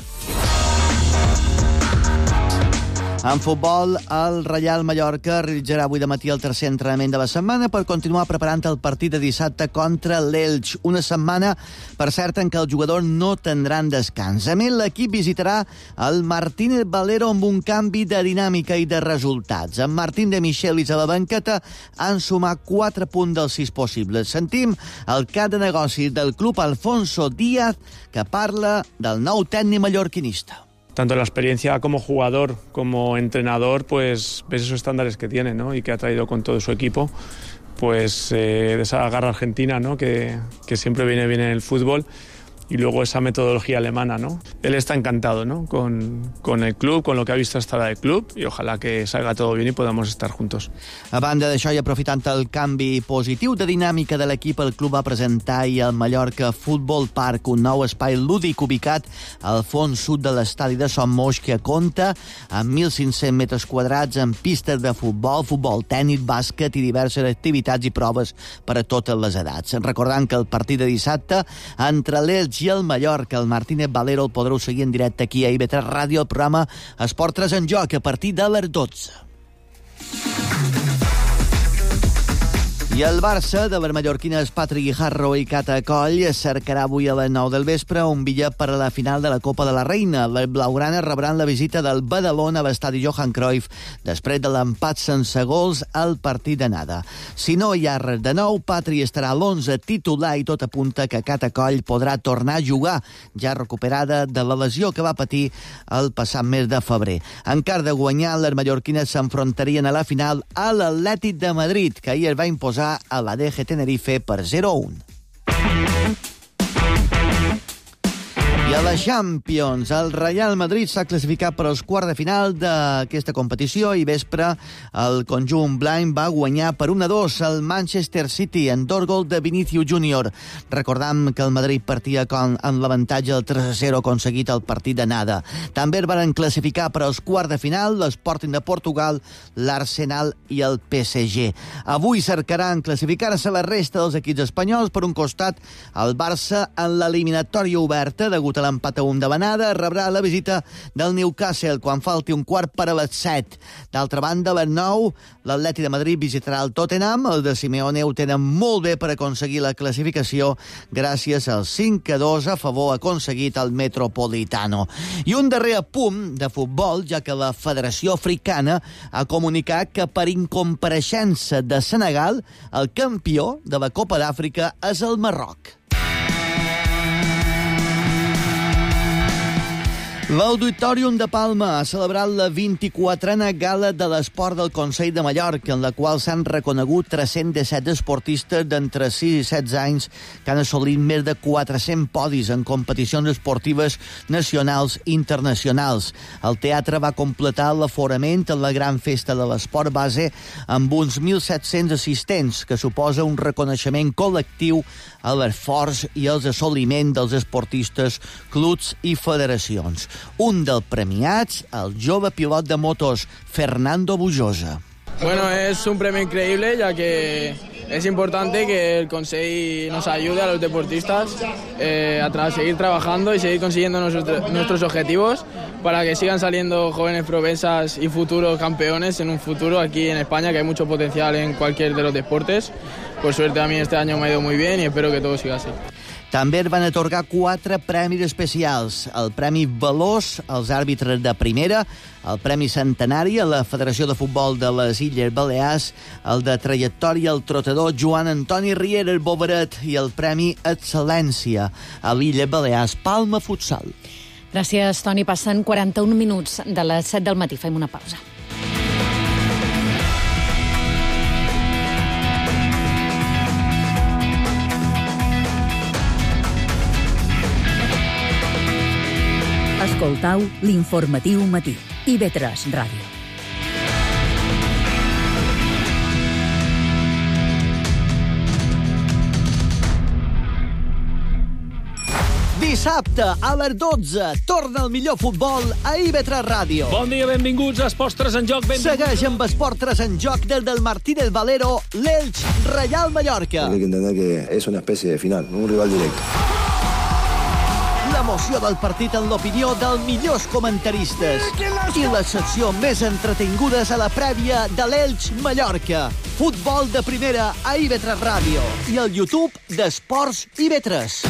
En futbol, el Reial Mallorca realitzarà avui de matí el tercer entrenament de la setmana per continuar preparant el partit de dissabte contra l'Elx. Una setmana, per cert, en què els jugadors no tindran descans. A més, l'equip visitarà el Martínez Valero amb un canvi de dinàmica i de resultats. En Martín de Michelis a la banqueta han sumat 4 punts dels 6 possibles. Sentim el cap de negocis del club, Alfonso Díaz, que parla del nou tècnic mallorquinista. Tanto la experiencia como jugador, como entrenador, pues ves esos estándares que tiene, ¿no? Y que ha traído con todo su equipo, pues de esa garra argentina, ¿no? Que siempre viene bien en el fútbol. y luego esa metodología alemana, ¿no? Él está encantado, ¿no? Con el club, con lo que ha visto hasta ahora del club, y ojalá que salga todo bien y podamos estar juntos. A banda d'això, i aprofitant el canvi positiu de dinàmica de l'equip, el club va presentar ahir al Mallorca Futbol Park, un nou espai lúdic ubicat al fons sud de l'estadi de Son Moix, que compta amb 1.500 metres quadrats, amb pistes de futbol, futbol tècnic, bàsquet i diverses activitats i proves per a totes les edats. Recordant que el partit de dissabte entre l'Elx i el Mallorca, el Martínez Valero, el podreu seguir en directe aquí a IB3 Ràdio, el programa Esport 3 en Joc, a partir de les 12. I el Barça, de les mallorquines Patrick Guijarro i Cata Coll, cercarà avui a les 9 del vespre un bitllet per a la final de la Copa de la Reina. Les blaugranes rebran la visita del Badalona a l'estadi Johan Cruyff després de l'empat sense gols al partit d'anada. Si no hi ha res de nou, Patrick estarà a l'11 titular i tot apunta que Cata Coll podrà tornar a jugar, ja recuperada de la lesió que va patir el passat mes de febrer. En cas de guanyar, les mallorquines s'enfrontarien a la final a l'Atlètic de Madrid, que ahir es va imposar a la DG Tenerife per 0-1. I a la Champions, el Real Madrid s'ha classificat per als quarts de final d'aquesta competició i vespre el conjunt blanc va guanyar per 1-2 al Manchester City en 2 gols de Vinicius Júnior. Recordam que el Madrid partia amb l'avantatge del 3-0 aconseguit al partit d'anada. També es van classificar per als quarts de final l'Sporting de Portugal, l'Arsenal i el PSG. Avui cercaran classificar-se la resta dels equips espanyols. Per un costat, el Barça en l'eliminatòria oberta, degut a l'empat a 1 d'avanada, rebrà la visita del Newcastle quan falti un quart per a les 7. D'altra banda, a les 9, l'Atlètic de Madrid visitarà el Tottenham. El de Simeone ho tenen molt bé per aconseguir la classificació gràcies al 5-2 a favor aconseguit al Metropolitano. I un darrer apunt de futbol, ja que la Federació Africana ha comunicat que per incompareixença de Senegal, el campió de la Copa d'Àfrica és el Marroc. L'Auditorium de Palma ha celebrat la 24a Gala de l'Esport del Consell de Mallorca, en la qual s'han reconegut 317 esportistes d'entre 6 i 16 anys que han assolit més de 400 podis en competicions esportives nacionals i internacionals. El teatre va completar l'aforament en la gran festa de l'esport base amb uns 1.700 assistents, que suposa un reconeixement col·lectiu a l'esforç i els assoliments dels esportistes, clubs i federacions. Un dels premiats, el jove pilot de motos, Fernando Bujosa. Bueno, es un premio increíble, ya que es importante que el Consejo nos ayude a los deportistas a seguir trabajando y seguir consiguiendo nuestros objetivos para que sigan saliendo jóvenes promesas y futuros campeones en un futuro aquí en España, que hay mucho potencial en cualquier de los deportes. Por suerte a mí este año me ha ido muy bien y espero que todo siga así. També es van atorgar 4 premis especials. El Premi Veloç als àrbitres de primera, el Premi Centenari a la Federació de Futbol de les Illes Balears, el de trajectòria al trotador Joan Antoni Rieres Boveret i el Premi Excel·lència a l'Illes Balears Palma Futsal. Gràcies, Toni. Passen 41 minuts de les 7 del matí. Fem una pausa. Escoltau l'informatiu matí. IB3 Ràdio. Dissabte, a les 12, torna el millor futbol a IB3 Ràdio. Bon dia, benvinguts a Esports 3 en Joc. Segueix amb Esport 3 en Joc des del Martínez Valero, l'Elx Real Mallorca. Hay que entender que es una especie de final, un rival directo. L'emoció del partit en l'opinió dels millors comentaristes i la secció més entretingudes a la prèvia de l'Elx Mallorca. Futbol de primera a IB3 Ràdio i al YouTube d'Esports IB3.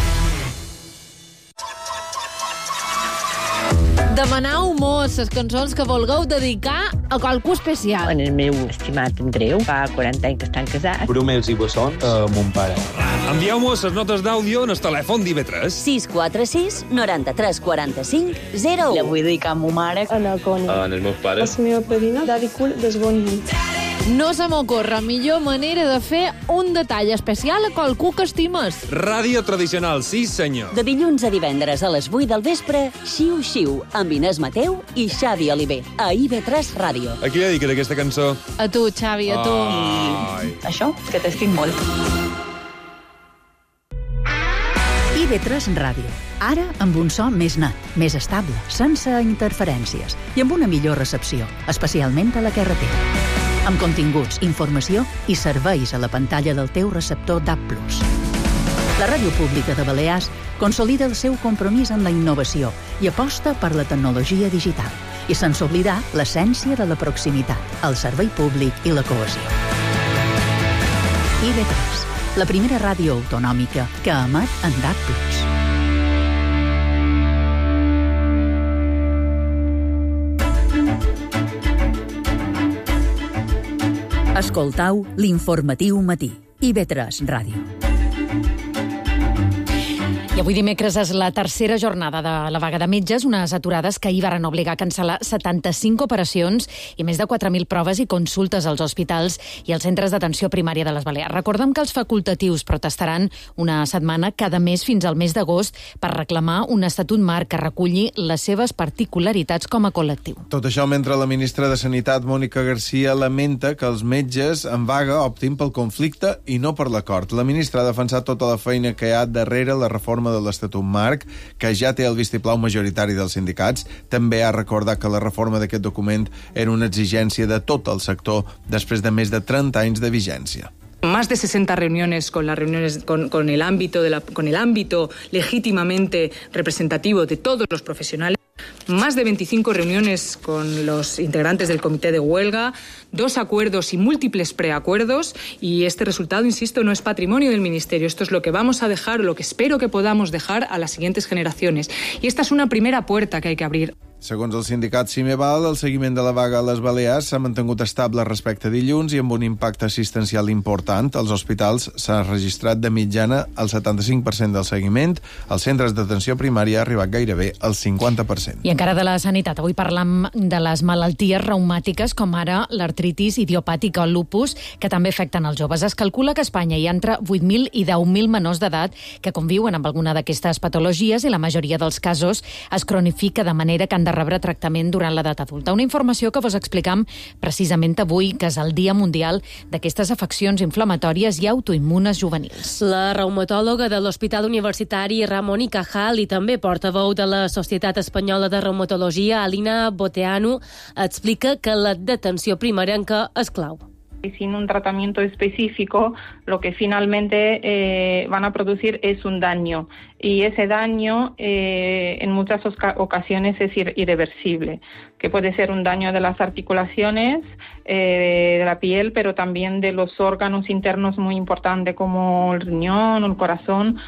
Demanau molts les cançons que vulgueu dedicar a qualcú especial. En el meu estimat Andreu, fa 40 anys que estan casats. Bromels i bessons a mon pare. Envieu-nos les notes d'àudio en el telèfon d'IB3. 646 93 45 01. La vull dedicar a ma mare, en els meus pares. A la meva padrina, Daddy Cool, des Bon Llit. No se m'ocorre millor manera de fer un detall especial a qualcú que estimes. Ràdio tradicional, sí senyor. De dilluns a divendres a les 8 del vespre, Xiu Xiu, amb Inés Mateu i Xavi Oliver, a IB3 Ràdio. A qui li dedicaré aquesta cançó? A tu, Xavi, a tu. Ai. Això, que t'estic molt. IB3 Ràdio. Ara amb un so més net, més estable, sense interferències i amb una millor recepció, especialment a la carretera. Amb continguts, informació i serveis a la pantalla del teu receptor DAB+. La Ràdio Pública de Balears consolida el seu compromís amb la innovació i aposta per la tecnologia digital, i sense oblidar l'essència de la proximitat, el servei públic i la cohesió. IB3, la primera ràdio autonòmica que emet en DAB+. Escoltau l'informatiu matí. IB3 Ràdio. I avui dimecres és la tercera jornada de la vaga de metges, unes aturades que ahir varen obligar a cancel·lar 75 operacions i més de 4.000 proves i consultes als hospitals i als centres d'atenció primària de les Balears. Recordem que els facultatius protestaran una setmana cada mes fins al mes d'agost per reclamar un estatut marc que reculli les seves particularitats com a col·lectiu. Tot això mentre la ministra de Sanitat, Mònica Garcia, lamenta que els metges en vaga optin pel conflicte i no per l'acord. La ministra ha defensat tota la feina que hi ha darrere la reforma de l'Estatut Marc, que ja té el vistiplau majoritari dels sindicats. També ha recordat que la reforma d'aquest document era una exigència de tot el sector després de més de 30 anys de vigència. Más de 60 reuniones con el ámbito legítimamente representativo de todos los profesionales. Más de 25 reuniones con los integrantes del comité de huelga, 2 acuerdos y múltiples preacuerdos, y este resultado, insisto, no es patrimonio del Ministerio. Esto es lo que vamos a dejar, lo que espero que podamos dejar a las siguientes generaciones. Y esta es una primera puerta que hay que abrir. Segons el sindicat Cimeval, el seguiment de la vaga a les Balears s'ha mantingut estable respecte a dilluns i amb un impacte assistencial important. Als hospitals s'ha registrat de mitjana el 75% del seguiment. Als centres d'atenció primària ha arribat gairebé al 50%. I encara de la sanitat, avui parlam de les malalties reumàtiques com ara l'artritis idiopàtica o el lupus, que també afecten els joves. Es calcula que a Espanya hi ha entre 8.000 i 10.000 menors d'edat que conviuen amb alguna d'aquestes patologies i la majoria dels casos es cronifica de manera que han de rebre tractament durant l'edat adulta. Una informació que vos explicam precisament avui, que és el Dia Mundial d'aquestes afeccions inflamatòries i autoimmunes juvenils. La reumatòloga de l'Hospital Universitari Ramon y Cajal i també portaveu de la Societat Espanyola de Reumatologia, Alina Boteanu, explica que la detenció primerenca és clau. Sin un tratamiento específico, lo que finalmente van a producir es un daño. Y ese daño en muchas ocasiones es irreversible, que puede ser un daño de las articulaciones, de la piel, pero también de los órganos internos muy importantes como el riñón o el corazón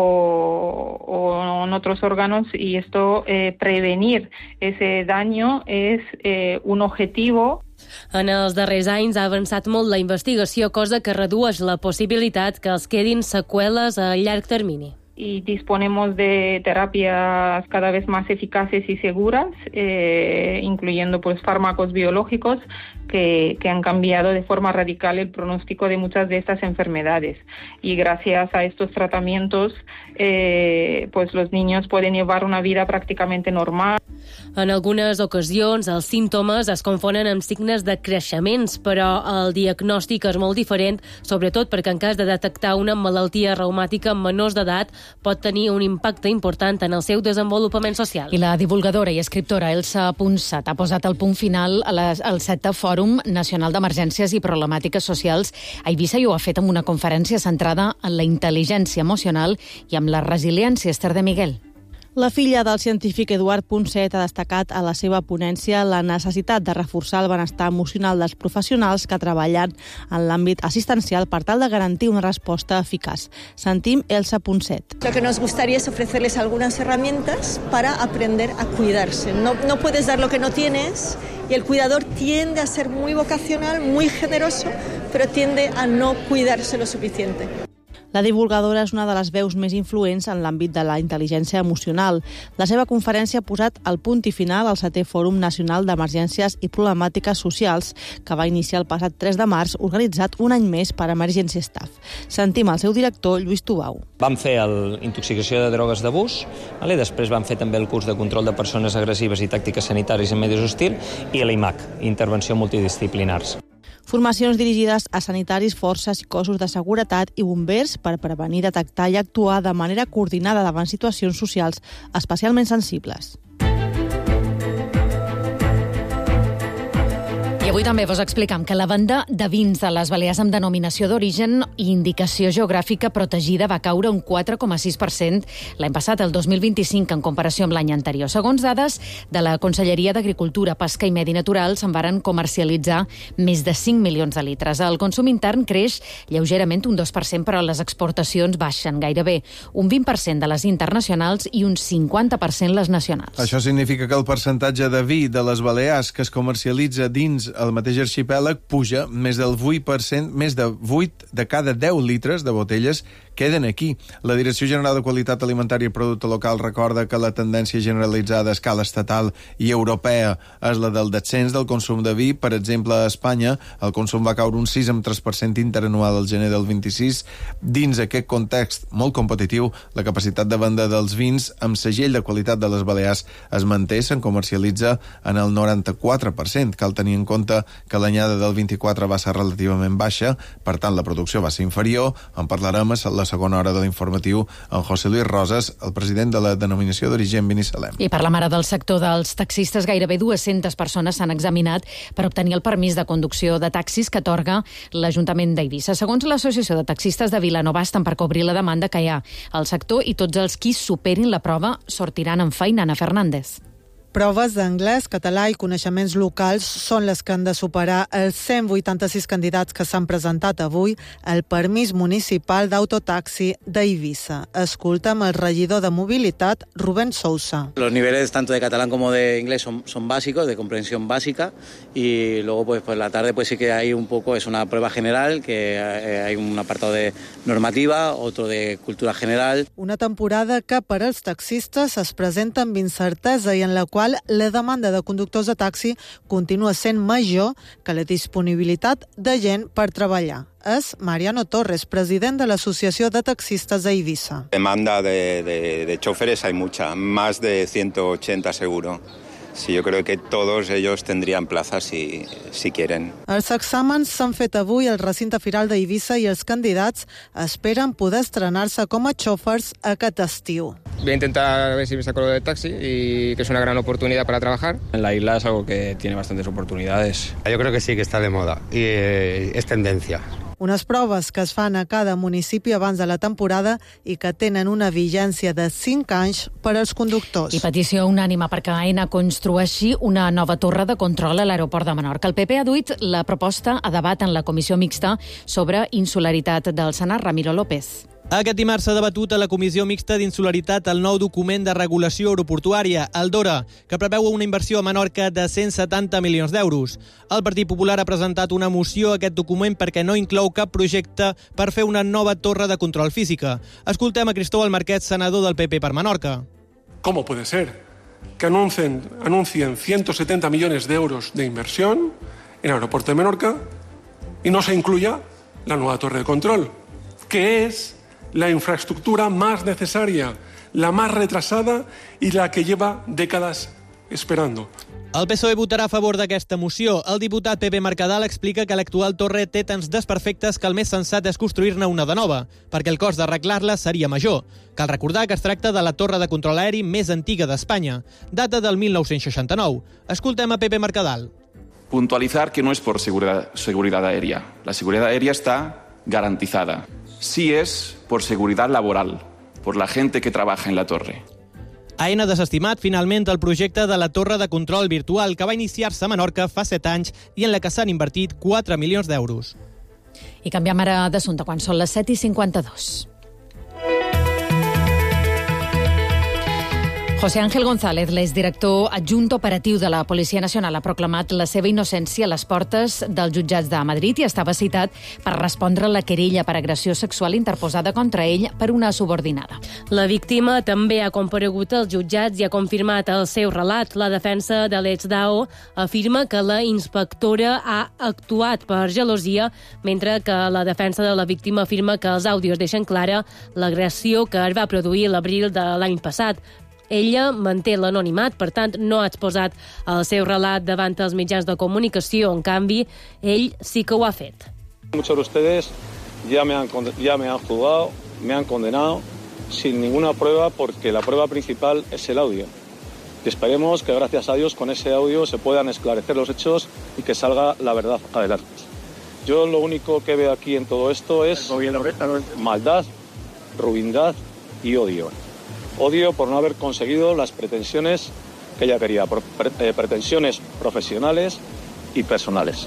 o en otros órganos. Y esto, prevenir ese daño es un objetivo. En els darrers anys ha avançat molt la investigació, cosa que redueix la possibilitat que els quedin seqüeles a llarg termini. Y disponemos de terapias cada vez más eficaces y seguras, incluyendo pues fármacos biológicos que han cambiado de forma radical el pronóstico de muchas de estas enfermedades. Y gracias a estos tratamientos, pues los niños pueden llevar una vida prácticamente normal. En algunes ocasions els símptomes es confonen amb signes de creixements, però el diagnòstic és molt diferent, sobretot perquè en cas de detectar una malaltia reumàtica en menors d'edat pot tenir un impacte important en el seu desenvolupament social. I la divulgadora i escriptora Elsa Ponsat ha posat el punt final al 7è Fòrum Nacional d'Emergències i Problemàtiques Socials a Eivissa i ho ha fet amb una conferència centrada en la intel·ligència emocional i amb la resiliència. Esther de Miguel. La filla del científic Eduard Ponset ha destacat a la seva ponència la necessitat de reforçar el benestar emocional dels professionals que treballen en l'àmbit assistencial per tal de garantir una resposta eficaç. Sentim Elsa Ponset. Lo que nos gustaría es ofrecerles algunas herramientas para aprender a cuidarse. No puedes dar lo que no tienes y el cuidador tiende a ser muy vocacional, muy generoso, pero tiende a no cuidarse lo suficiente. La divulgadora és una de les veus més influents en l'àmbit de la intel·ligència emocional. La seva conferència ha posat el punt i final al 7è Fòrum Nacional d'Emergències i Problemàtiques Socials, que va iniciar el passat 3 de març, organitzat un any més per Emergency Staff. Sentim el seu director, Lluís Tubau. Vam fer intoxicació de drogues d'abús, després vam fer també el curs de control de persones agressives i tàctiques sanitàries en medis hostils i l'IMAC, intervenció multidisciplinars. Formacions dirigides a sanitaris, forces i cossos de seguretat i bombers per prevenir, detectar i actuar de manera coordinada davant situacions socials especialment sensibles. I avui també vos explicam que la venda de vins de les Balears amb denominació d'origen i indicació geogràfica protegida va caure un 4,6% l'any passat, el 2025, en comparació amb l'any anterior. Segons dades de la Conselleria d'Agricultura, Pesca i Medi Natural, se'n varen comercialitzar més de 5 milions de litres. El consum intern creix lleugerament un 2%, però les exportacions baixen gairebé un 20% de les internacionals i un 50% les nacionals. Això significa que el percentatge de vi de les Balears que es comercialitza dins el mateix arxipèlag puja més del 8%, més de 8 de cada 10 litres de botelles queden aquí. La Direcció General de Qualitat Alimentària i Producte Local recorda que la tendència generalitzada a escala estatal i europea és la del descens del consum de vi. Per exemple, a Espanya el consum va caure un 6,3% interanual al gener del 26. Dins aquest context molt competitiu, la capacitat de venda dels vins amb segell de qualitat de les Balears es manté, se'n comercialitza en el 94%. Cal tenir en compte que l'anyada del 24 va ser relativament baixa, per tant la producció va ser inferior. En parlarem a la segona hora de l'informatiu amb José Luis Rosas, el president de la denominació d'origen Binissalem. I per la mare del sector dels taxistes, gairebé 200 persones s'han examinat per obtenir el permís de conducció de taxis que atorga l'Ajuntament d'Eivissa. Segons l'Associació de Taxistes de Vilanova, basten per cobrir la demanda que hi ha al sector i tots els qui superin la prova sortiran en feina. Ana Fernández. Proves d'anglès, català i coneixements locals són les que han de superar els 186 candidats que s'han presentat avui al permís municipal d'autotaxi d'Eivissa. Escolta'm el regidor de mobilitat, Rubén Sousa. Los niveles tanto de catalán como de inglés son básicos, de comprensión básica, y luego pues por la tarde pues sí que hay un poco, es una prueba general, que hay un apartado de normativa, otro de cultura general. Una temporada que per als taxistes es presenta amb incertesa i en la qual la demanda de conductors de taxi continua sent major que la disponibilitat de gent per treballar. És Mariano Torres, president de l'Associació de Taxistes d'Eivissa. Demanda de choferes hay mucha, más de 180 seguro. Sí, yo creo que todos ellos tendrían plazas si quieren. Els exàmens s'han fet avui al recinte firal d'Eivissa i els candidats esperen poder estrenar-se com a xòfers aquest estiu. Voy a intentar ver si me saco lo del taxi y que es una gran oportunidad para trabajar. En la isla es algo que tiene bastantes oportunidades. Yo creo que sí que está de moda y es tendencia. Unes proves que es fan a cada municipi abans de la temporada i que tenen una vigència de 5 anys per als conductors. I petició unànima perquè AENA construeixi una nova torre de control a l'aeroport de Menorca. El PP ha duit la proposta a debat en la comissió mixta sobre insularitat del Senat. Ramiro López. Aquest dimarts s'ha debatut a la Comissió Mixta d'Insularitat el nou document de regulació aeroportuària, el DORA, que preveu una inversió a Menorca de 170 milions d'euros. El Partit Popular ha presentat una moció a aquest document perquè no inclou cap projecte per fer una nova torre de control física. Escoltem a Cristóbal Marquet, senador del PP per Menorca. ¿Cómo puede ser que anuncien 170 millones de euros de inversión en el aeropuerto de Menorca y no se incluya la nueva torre de control, que es la infraestructura más necesaria, la más retrasada y la que lleva décadas esperando? El PSOE votarà a favor d'aquesta moció. El diputat Pepe Mercadal explica que l'actual torre té tants desperfectes que el més sensat és construir-ne una de nova, perquè el cost d'arreglar-la seria major. Cal recordar que es tracta de la torre de control aeri més antiga d'Espanya, data del 1969. Escoltem a Pepe Mercadal. Puntualizar que no es por seguridad aérea. La seguridad aérea está garantizada. Sí es por seguridad laboral, por la gente que trabaja en la torre. AENA ha desestimat finalment el projecte de la torre de control virtual que va iniciar-se a Menorca fa 7 anys i en la que s'han invertit 4 milions d'euros. I canviem ara d'assumpte quan són les 7:52. José Ángel González, l'exdirector adjunt operatiu de la Policia Nacional, ha proclamat la seva innocència a les portes dels jutjats de Madrid i estava citat per respondre a la querella per agressió sexual interposada contra ell per una subordinada. La víctima també ha comparegut als jutjats i ha confirmat el seu relat. La defensa de l'exDAO afirma que la inspectora ha actuat per gelosia, mentre que la defensa de la víctima afirma que els àudios deixen clara l'agressió que es va produir l'abril de l'any passat. Ella manté l'anonimat, per tant, no ha exposat el seu relat davant els mitjans de comunicació. En canvi, ell sí que ho ha fet. Muchos de ustedes ya me han juzgado, me han condenado sin ninguna prueba, porque la prueba principal es el audio. Y esperemos que, gracias a Dios, con ese audio se puedan esclarecer los hechos y que salga la verdad adelante. Yo lo único que veo aquí en todo esto es maldad, ruindad y odio. Odio por no haber conseguido las pretensiones que ella quería, pretensiones profesionales y personales.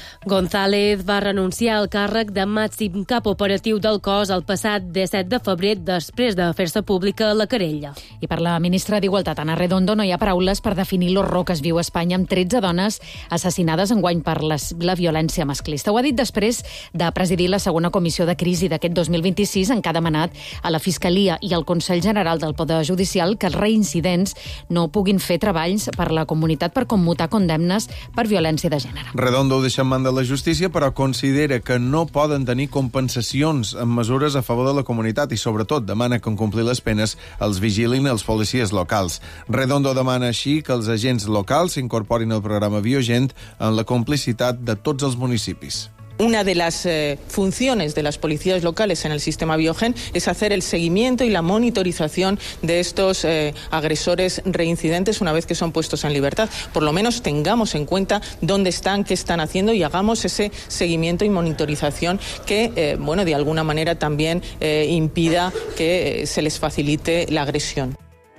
González va renunciar al càrrec de màxim cap operatiu del cos el passat 17 de febrer després de fer-se pública la querella. I per la ministra d'Igualtat, Ana Redondo, no hi ha paraules per definir l'horror que es viu a Espanya amb 13 dones assassinades enguany per la violència masclista. Ho ha dit després de presidir la segona comissió de crisi d'aquest 2026, en què ha demanat a la Fiscalia i al Consell General del Poder Judicial que els reincidents no puguin fer treballs per la comunitat per commutar condemnes per violència de gènere. Redondo ho deixa en mans de la justícia, però considera que no poden tenir compensacions en mesures a favor de la comunitat i, sobretot, demana que en complir les penes els vigilin els policies locals. Redondo demana així que els agents locals s'incorporin al programa Biogent en la complicitat de tots els municipis. Una de las funciones de las policías locales en el sistema Biogen es hacer el seguimiento y la monitorización de estos agresores reincidentes una vez que son puestos en libertad. Por lo menos tengamos en cuenta dónde están, qué están haciendo y hagamos ese seguimiento y monitorización que, de alguna manera también impida que se les facilite la agresión.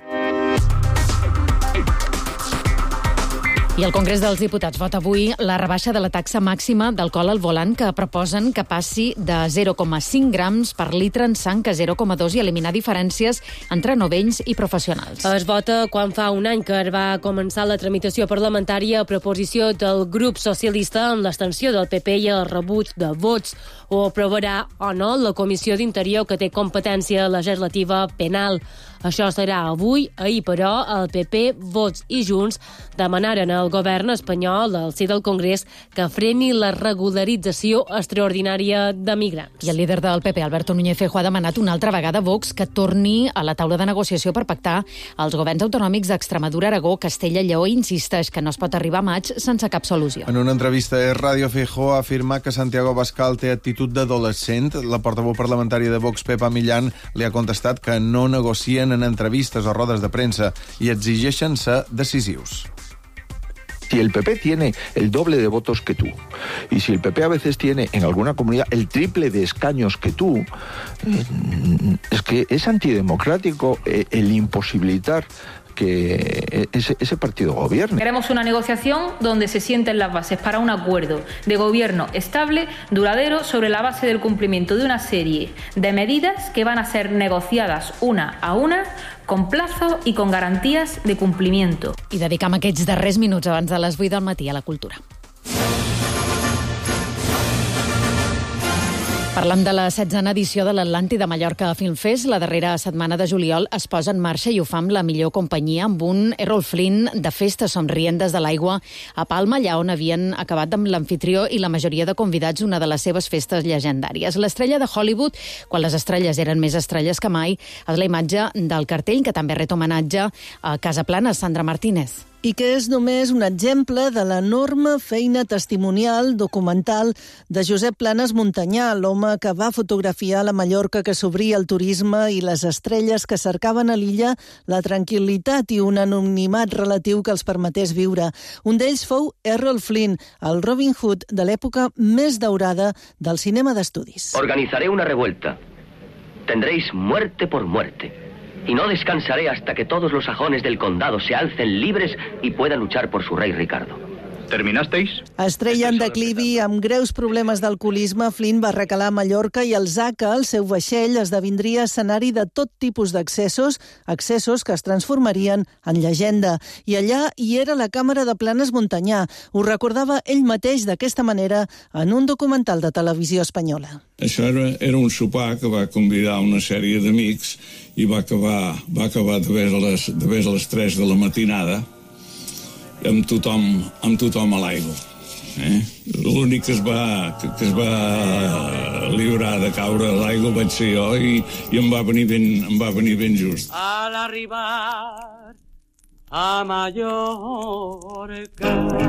I el Congrés dels Diputats vota avui la rebaixa de la taxa màxima d'alcohol al volant que proposen que passi de 0,5 grams per litre en sang a 0,2 i eliminar diferències entre novells i professionals. Es vota quan fa un any que es va començar la tramitació parlamentària a proposició del grup socialista amb l'extensió del PP i el rebuig de vots. Ho aprovarà o no la Comissió d'Interior, que té competència legislativa penal. Això serà avui. Ahir, però, el PP, Vox i Junts demanaren al govern espanyol, al si del Congrés, que freni la regularització extraordinària de migrants. I el líder del PP, Alberto Núñez Feijóo, ha demanat una altra vegada a Vox que torni a la taula de negociació per pactar els governs autonòmics d'Extremadura, Aragó, Castella i Lleó, i insisteix que no es pot arribar a maig sense cap solució. En una entrevista a Radio Feijóo ha afirmat que Santiago Abascal té actitud d'adolescent. La portaveu parlamentària de Vox, Pepa Millán, li ha contestat que no negocien en entrevistes o rodes de premsa i exigeixen ser decisius. Si el PP tiene el doble de votos que tú, y si el PP a veces tiene en alguna comunidad el triple de escaños que tú, es que es antidemocrático el imposibilitar que ese partido gobierne. Queremos una negociación donde se sienten las bases para un acuerdo de gobierno estable, duradero, sobre la base del cumplimiento de una serie de medidas que van a ser negociadas una a una, con plazo i con garanties de complimiento. I dedicam aquests darrers minuts abans de les 8 del matí a la cultura. Parlant de la 16a edició de l'Atlàntida Mallorca Film Fest, la darrera setmana de juliol es posa en marxa i ho fa amb la millor companyia, amb un Errol Flynn de festes somrient des de l'aigua a Palma, allà on havien acabat amb l'anfitrió i la majoria de convidats una de les seves festes llegendàries. L'estrella de Hollywood, quan les estrelles eren més estrelles que mai, és la imatge del cartell que també ret homenatge a Casaplana, Sandra Martínez. I que és només un exemple de l'enorme feina testimonial documental de Josep Planas Montanyà, l'home que va fotografiar la Mallorca que s'obria al turisme i les estrelles que cercaven a l'illa la tranquil·litat i un anonimat relatiu que els permetés viure. Un d'ells fou Errol Flynn, el Robin Hood de l'època més daurada del cinema d'estudis. Organizaré una revuelta. Tendréis muerte por muerte. Y no descansaré hasta que todos los sajones del condado se alcen libres y puedan luchar por su rey Ricardo. ¿Terminasteis? Estrella en declivi, amb greus problemes d'alcoholisme, Flynn va recalar a Mallorca i el Zaca, el seu vaixell, esdevindria escenari de tot tipus d'accessos, accessos que es transformarien en llegenda. I allà hi era la càmera de Planes Montanyà. Ho recordava ell mateix d'aquesta manera en un documental de televisió espanyola. Això era un sopar que va convidar una sèrie d'amics i va acabar de veure a les 3 de la matinada amb tothom a l'aigua. L'únic que es va lliurar de caure a l'aigua vaig ser jo i em va venir ben just. Al arribar a Mallorca,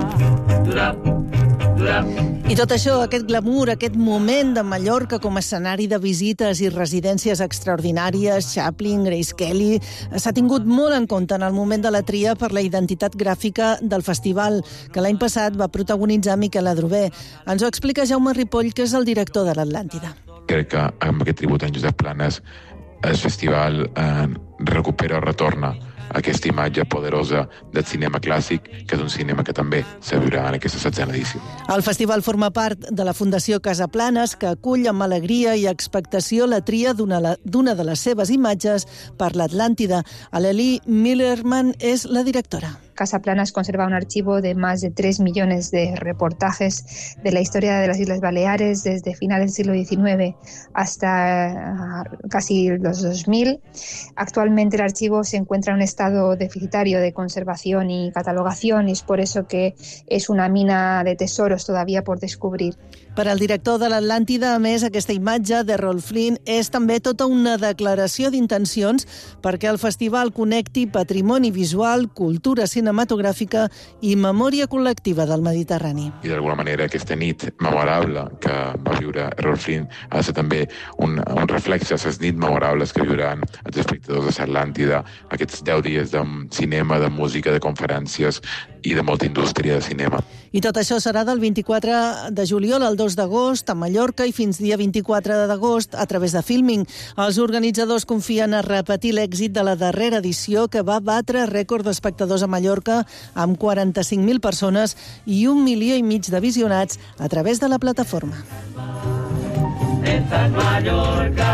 I tot això, aquest glamour, aquest moment de Mallorca com a escenari de visites i residències extraordinàries, Chaplin, Grace Kelly, s'ha tingut molt en compte en el moment de la tria per la identitat gràfica del festival, que l'any passat va protagonitzar Miquel Adrover. Ens ho explica Jaume Ripoll, que és el director de l'Atlàntida. Crec que amb aquest tribut en Josep Planes el festival recupera o retorna aquesta imatge poderosa del cinema clàssic, que és un cinema que també se viurà en aquesta 7a edició. El festival forma part de la Fundació Casa Planes, que acull amb alegria i expectació la tria d'una de les seves imatges per l'Atlàntida. Aleli Millerman és la directora. Casa Planas conserva un archivo de más de 3 millones de reportajes de la historia de las Islas Baleares desde finales del siglo XIX hasta casi los 2000. Actualmente el archivo se encuentra en un estado deficitario de conservación y catalogación y es por eso que es una mina de tesoros todavía por descubrir. Per al director de l'Atlàntida, a més, aquesta imatge d'Errol Flynn és també tota una declaració d'intencions perquè el festival connecti patrimoni visual, cultura cinematogràfica i memòria col·lectiva del Mediterrani. I d'alguna manera aquesta nit memorable que va viure Errol Flynn ha de ser també un reflex de les nits memorables que viuran els espectadors de l'Atlàntida, aquests 10 dies de cinema, de música, de conferències i de molta indústria de cinema. I tot això serà del 24 de juliol al 2 d'agost a Mallorca i fins dia 24 d'agost a través de Filming. Els organitzadors confien a repetir l'èxit de la darrera edició, que va batre rècord d'espectadors a Mallorca amb 45.000 persones i 1,5 milió de visionats a través de la plataforma. Esta es Mallorca.